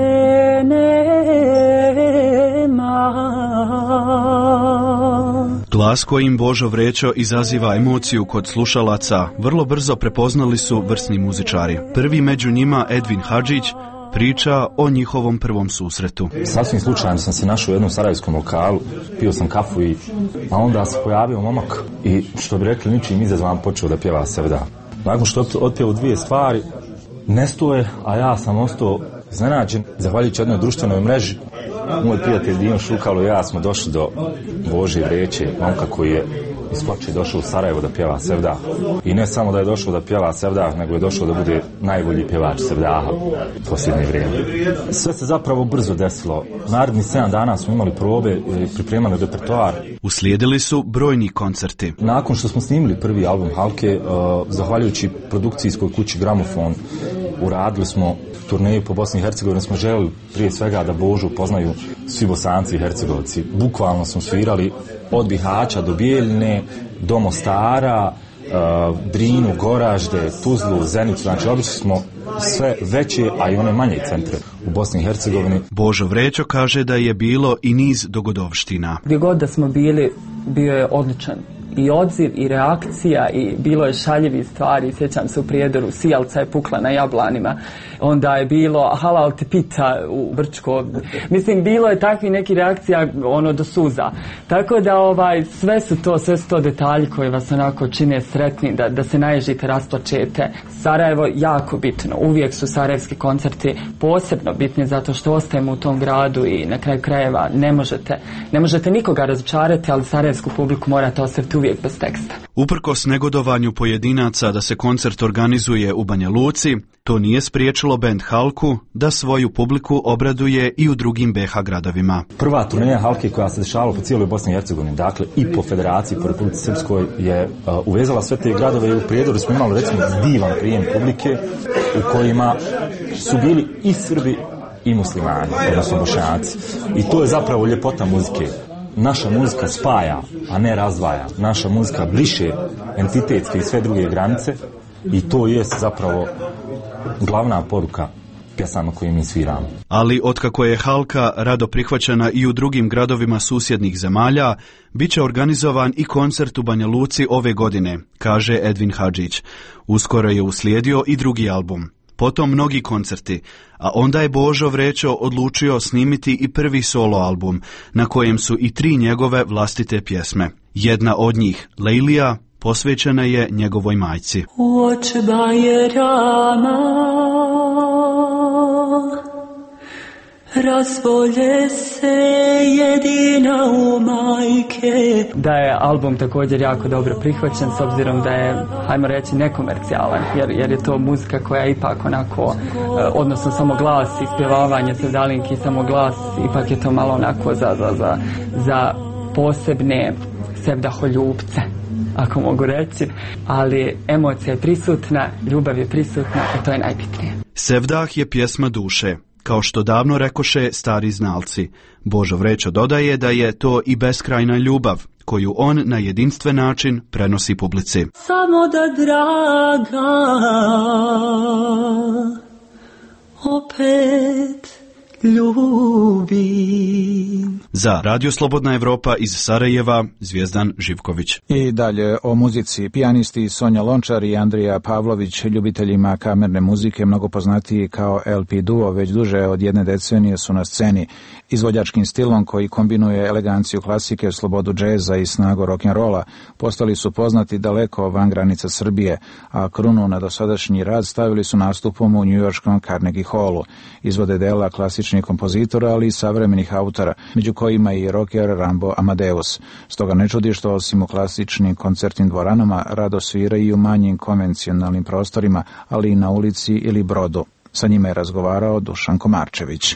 Glas kojim Božo Vrećo izaziva emociju kod slušalaca vrlo brzo prepoznali su vrsni muzičari. Prvi među njima Edvin Hadžić priča o njihovom prvom susretu. Sasvim slučajno sam se našao u jednom sarajevskom lokalu, pio sam kafu i a onda se pojavio momak i što bi rekli ničim izazvan počeo da pjeva Sevda. Nakon što otpjeo dvije stvari, nestao je, a ja sam ostao iznenađen. Zahvaljujući jednoj društvenoj mreži, moj prijatelj Dino Šukalo i ja smo došli do Bože Vreće, momka koji je iz Ploče došao u Sarajevo da pjeva Sevdah. I ne samo da je došao da pjeva Sevdah, nego je došao da bude najbolji pjevač Sevdaha u posljednje vrijeme. Sve se zapravo brzo desilo. Naredni sedam dana smo imali probe, pripremali repertoar. Uslijedili su brojni koncerti. Nakon što smo snimili prvi album Halke, uh, zahvaljujući produkcijskoj kući Gramofon, uradili smo turneju po Bosni i Hercegovini. Smo želeli prije svega da Božu poznaju svi Bosanci i Hercegovci. Bukvalno smo svirali od Bihaća do Bijeljine, do Mostara, uh, Drinu, Goražde, Tuzlu, Zenicu. Znači obišli smo sve veće, a i one manje centre u Bosni i Hercegovini. Božo Vrećo kaže da je bilo i niz dogodovština. Gdje god da smo bili, bio je odličan i odziv i reakcija i bilo je šaljivi stvari. Sjećam se u Prijedoru, sijalca je pukla na jablanima, onda je bilo halal te pita u Brčko. Mislim, bilo je takvi neki reakcija ono do suza. Tako da ovaj, sve su to, sve su to detalji koji vas onako čine sretni, da, da se naježite, rasplačete. Sarajevo jako bitno, uvijek su sarajevski koncerti posebno bitni zato što ostajemo u tom gradu i na kraju krajeva ne možete, ne možete nikoga razočarati, ali sarajevsku publiku morate ostaviti uvijek bez teksta. Uprkos negodovanju pojedinaca da se koncert organizuje u Banja Luci, to nije spriječilo bend Halku da svoju publiku obraduje i u drugim B iH gradovima. Prva turneja Halke koja se dešavala po cijeloj Bosni i Hercegovini, dakle i po Federaciji, po Republici Srpskoj, je uh, uvezala sve te gradove i u Prijedoru smo imali recimo divan prijem publike u kojima su bili i Srbi i muslimani, odnosno Bošnjaci. I to je zapravo ljepota muzike. Naša muzika spaja, a ne razdvaja. Naša muzika briše entitetske i sve druge granice i to je zapravo glavna poruka pjesama koje mi sviramo. Ali otkako je Halka rado prihvaćena i u drugim gradovima susjednih zemalja, bit će organizovan i koncert u Banja Luci ove godine, kaže Edvin Hadžić. Uskoro je uslijedio i drugi album. Potom mnogi koncerti, a onda je Božo Vrećo odlučio snimiti i prvi solo album, na kojem su i tri njegove vlastite pjesme. Jedna od njih, Lejlija, posvećena je njegovoj majci. Razbolje se jedina u majke. Da je album također jako dobro prihvaćen s obzirom da je, hajmo reći, nekomercijalan, jer, jer je to muzika koja je ipak onako, odnosno samo glas, ispjevavanje Sevdalinki, samo glas, ipak je to malo onako za, za, za, za posebne sevdaholjubce, ako mogu reći, ali emocija je prisutna, ljubav je prisutna i to je najbitnije. Sevdah je pjesma duše. Kao što davno rekoše stari znalci, Božo Vrećo dodaje da je to i beskrajna ljubav, koju on na jedinstven način prenosi publici. Samo da draga opet ljubim. Za Radio Slobodna Evropa iz Sarajeva, Zvijezdan Živković. I dalje o muzici. Pijanisti Sonja Lončar i Andrija Pavlović, ljubiteljima kamerne muzike, mnogo poznatiji kao L P duo, već duže od jedne decenije su na sceni. Izvođačkim stilom koji kombinuje eleganciju klasike, slobodu džeza i snagu rock'n'rolla, postali su poznati daleko van granica Srbije, a krunu na dosadašnji rad stavili su nastupom u njujorškom Carnegie Hallu. Izvode dela klasičnih kompozitora, ali i savremenih autora, među kojima i rocker Rambo Amadeus. Stoga ne čudi što osim u klasičnim koncertnim dvoranama rado svira i u manjim konvencionalnim prostorima, ali i na ulici ili brodu. Sa njima je razgovarao Dušan Komarčević.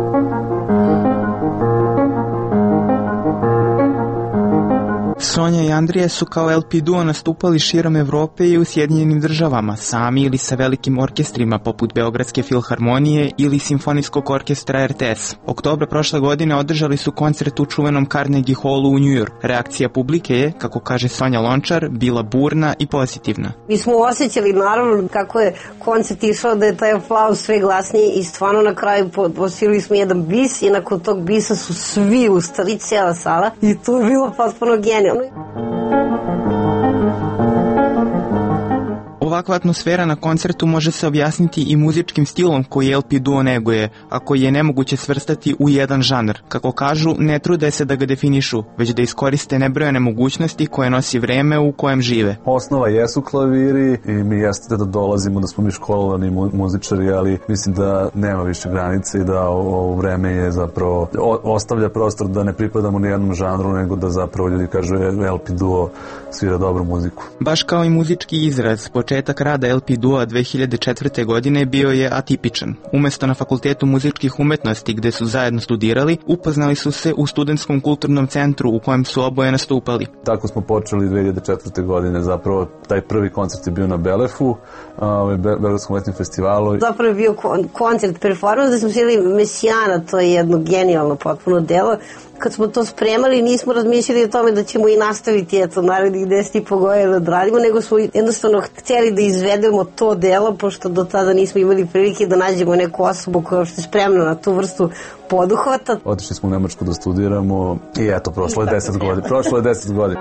Sonja i Andrija su kao L P duo nastupali širom Evrope i u Sjedinjenim državama, sami ili sa velikim orkestrima poput Beogradske filharmonije ili Simfonijskog orkestra R T S. Oktobra prošle godine održali su koncert u čuvenom Carnegie Hallu u New York. Reakcija publike je, kako kaže Sonja Lončar, bila burna i pozitivna. Mi smo osjećali naravno kako je koncert išao, da je taj aplauz sve glasniji i stvarno na kraju postigli smo jedan bis i nakon tog bisa su svi ustali, cijela sala, i to je bilo potpuno genijalno. Ovakva atmosfera na koncertu može se objasniti i muzičkim stilom koji L P duo neguje, a koji je nemoguće svrstati u jedan žanr. Kako kažu, ne trude se da ga definišu, već da iskoriste nebrojene mogućnosti koje nosi vreme u kojem žive. Osnova jesu klaviri i mi jeste da dolazimo, da smo mi školovani muzičari, ali mislim da nema više granice i da ovo vreme je zapravo ostavlja prostor da ne pripadamo ni jednom žanru, nego da zapravo ljudi kažu L P duo svira dobru muziku. Baš kao i muzički izraz, početak rada L P duo dve hiljade četvrte. godine bio je atipičan. Umesto na Fakultetu muzičkih umetnosti gde su zajedno studirali, upoznali su se u Studentskom kulturnom centru u kojem su oboje nastupali. Tako smo počeli dve hiljade četvrte. godine, zapravo taj prvi koncert je bio na Belefu, uh, Beogradskom letnjem festivalu. Zapravo je bio kon- koncert performans da smo svirali Mesijana, to je jedno genijalno potpuno delo. Kad smo to spremali, nismo razmišljali o tome da ćemo i nastaviti eto, narednih deset i po godina da radimo, nego smo jednostavno htjeli da izvedemo to delo, pošto do tada nismo imali prilike da nađemo neku osobu koja je spremna na tu vrstu poduhvata. Otišli smo u Nemačku da studiramo i eto, prošlo je deset godina. Prošlo je deset godina.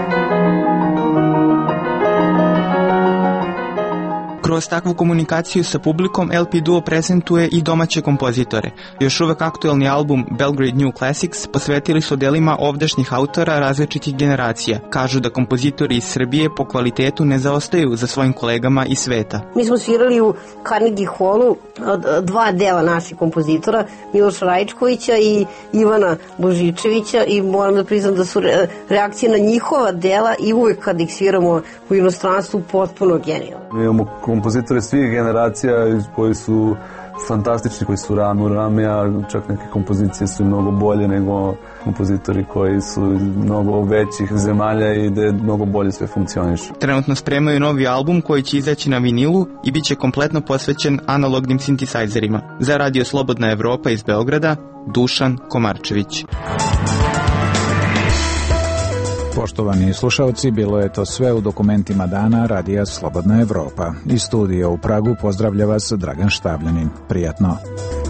Kroz takvu komunikaciju sa publikom L P duo prezentuje i domaće kompozitore. Još uvek aktuelni album Belgrade New Classics posvetili su delima ovdašnjih autora različitih generacija. Kažu da kompozitori iz Srbije po kvalitetu ne zaostaju za svojim kolegama iz sveta. Mi smo svirali u Carnegie Hallu dva dela naših kompozitora, Miloša Rajčkovića i Ivana Božičevića, i moram da priznam da su reakcije na njihova dela i uvek kad ih sviramo u inostranstvu potpuno genijalne. Mi imamo kompozitori svih generacija koji su fantastični, koji su rame u rame, a čak neke kompozicije su mnogo bolje nego kompozitori koji su mnogo većih zemalja i gde mnogo bolje sve funkcioniše. Trenutno spremaju novi album koji će izaći na vinilu i bit će kompletno posvećen analognim sintisajzerima. Za Radio Slobodna Evropa iz Beograda, Dušan Komarčević. Poštovani slušalci, bilo je to sve u dokumentima dana Radija Slobodna Evropa. Iz studija u Pragu pozdravlja vas Dragan Štabljanin. Prijatno.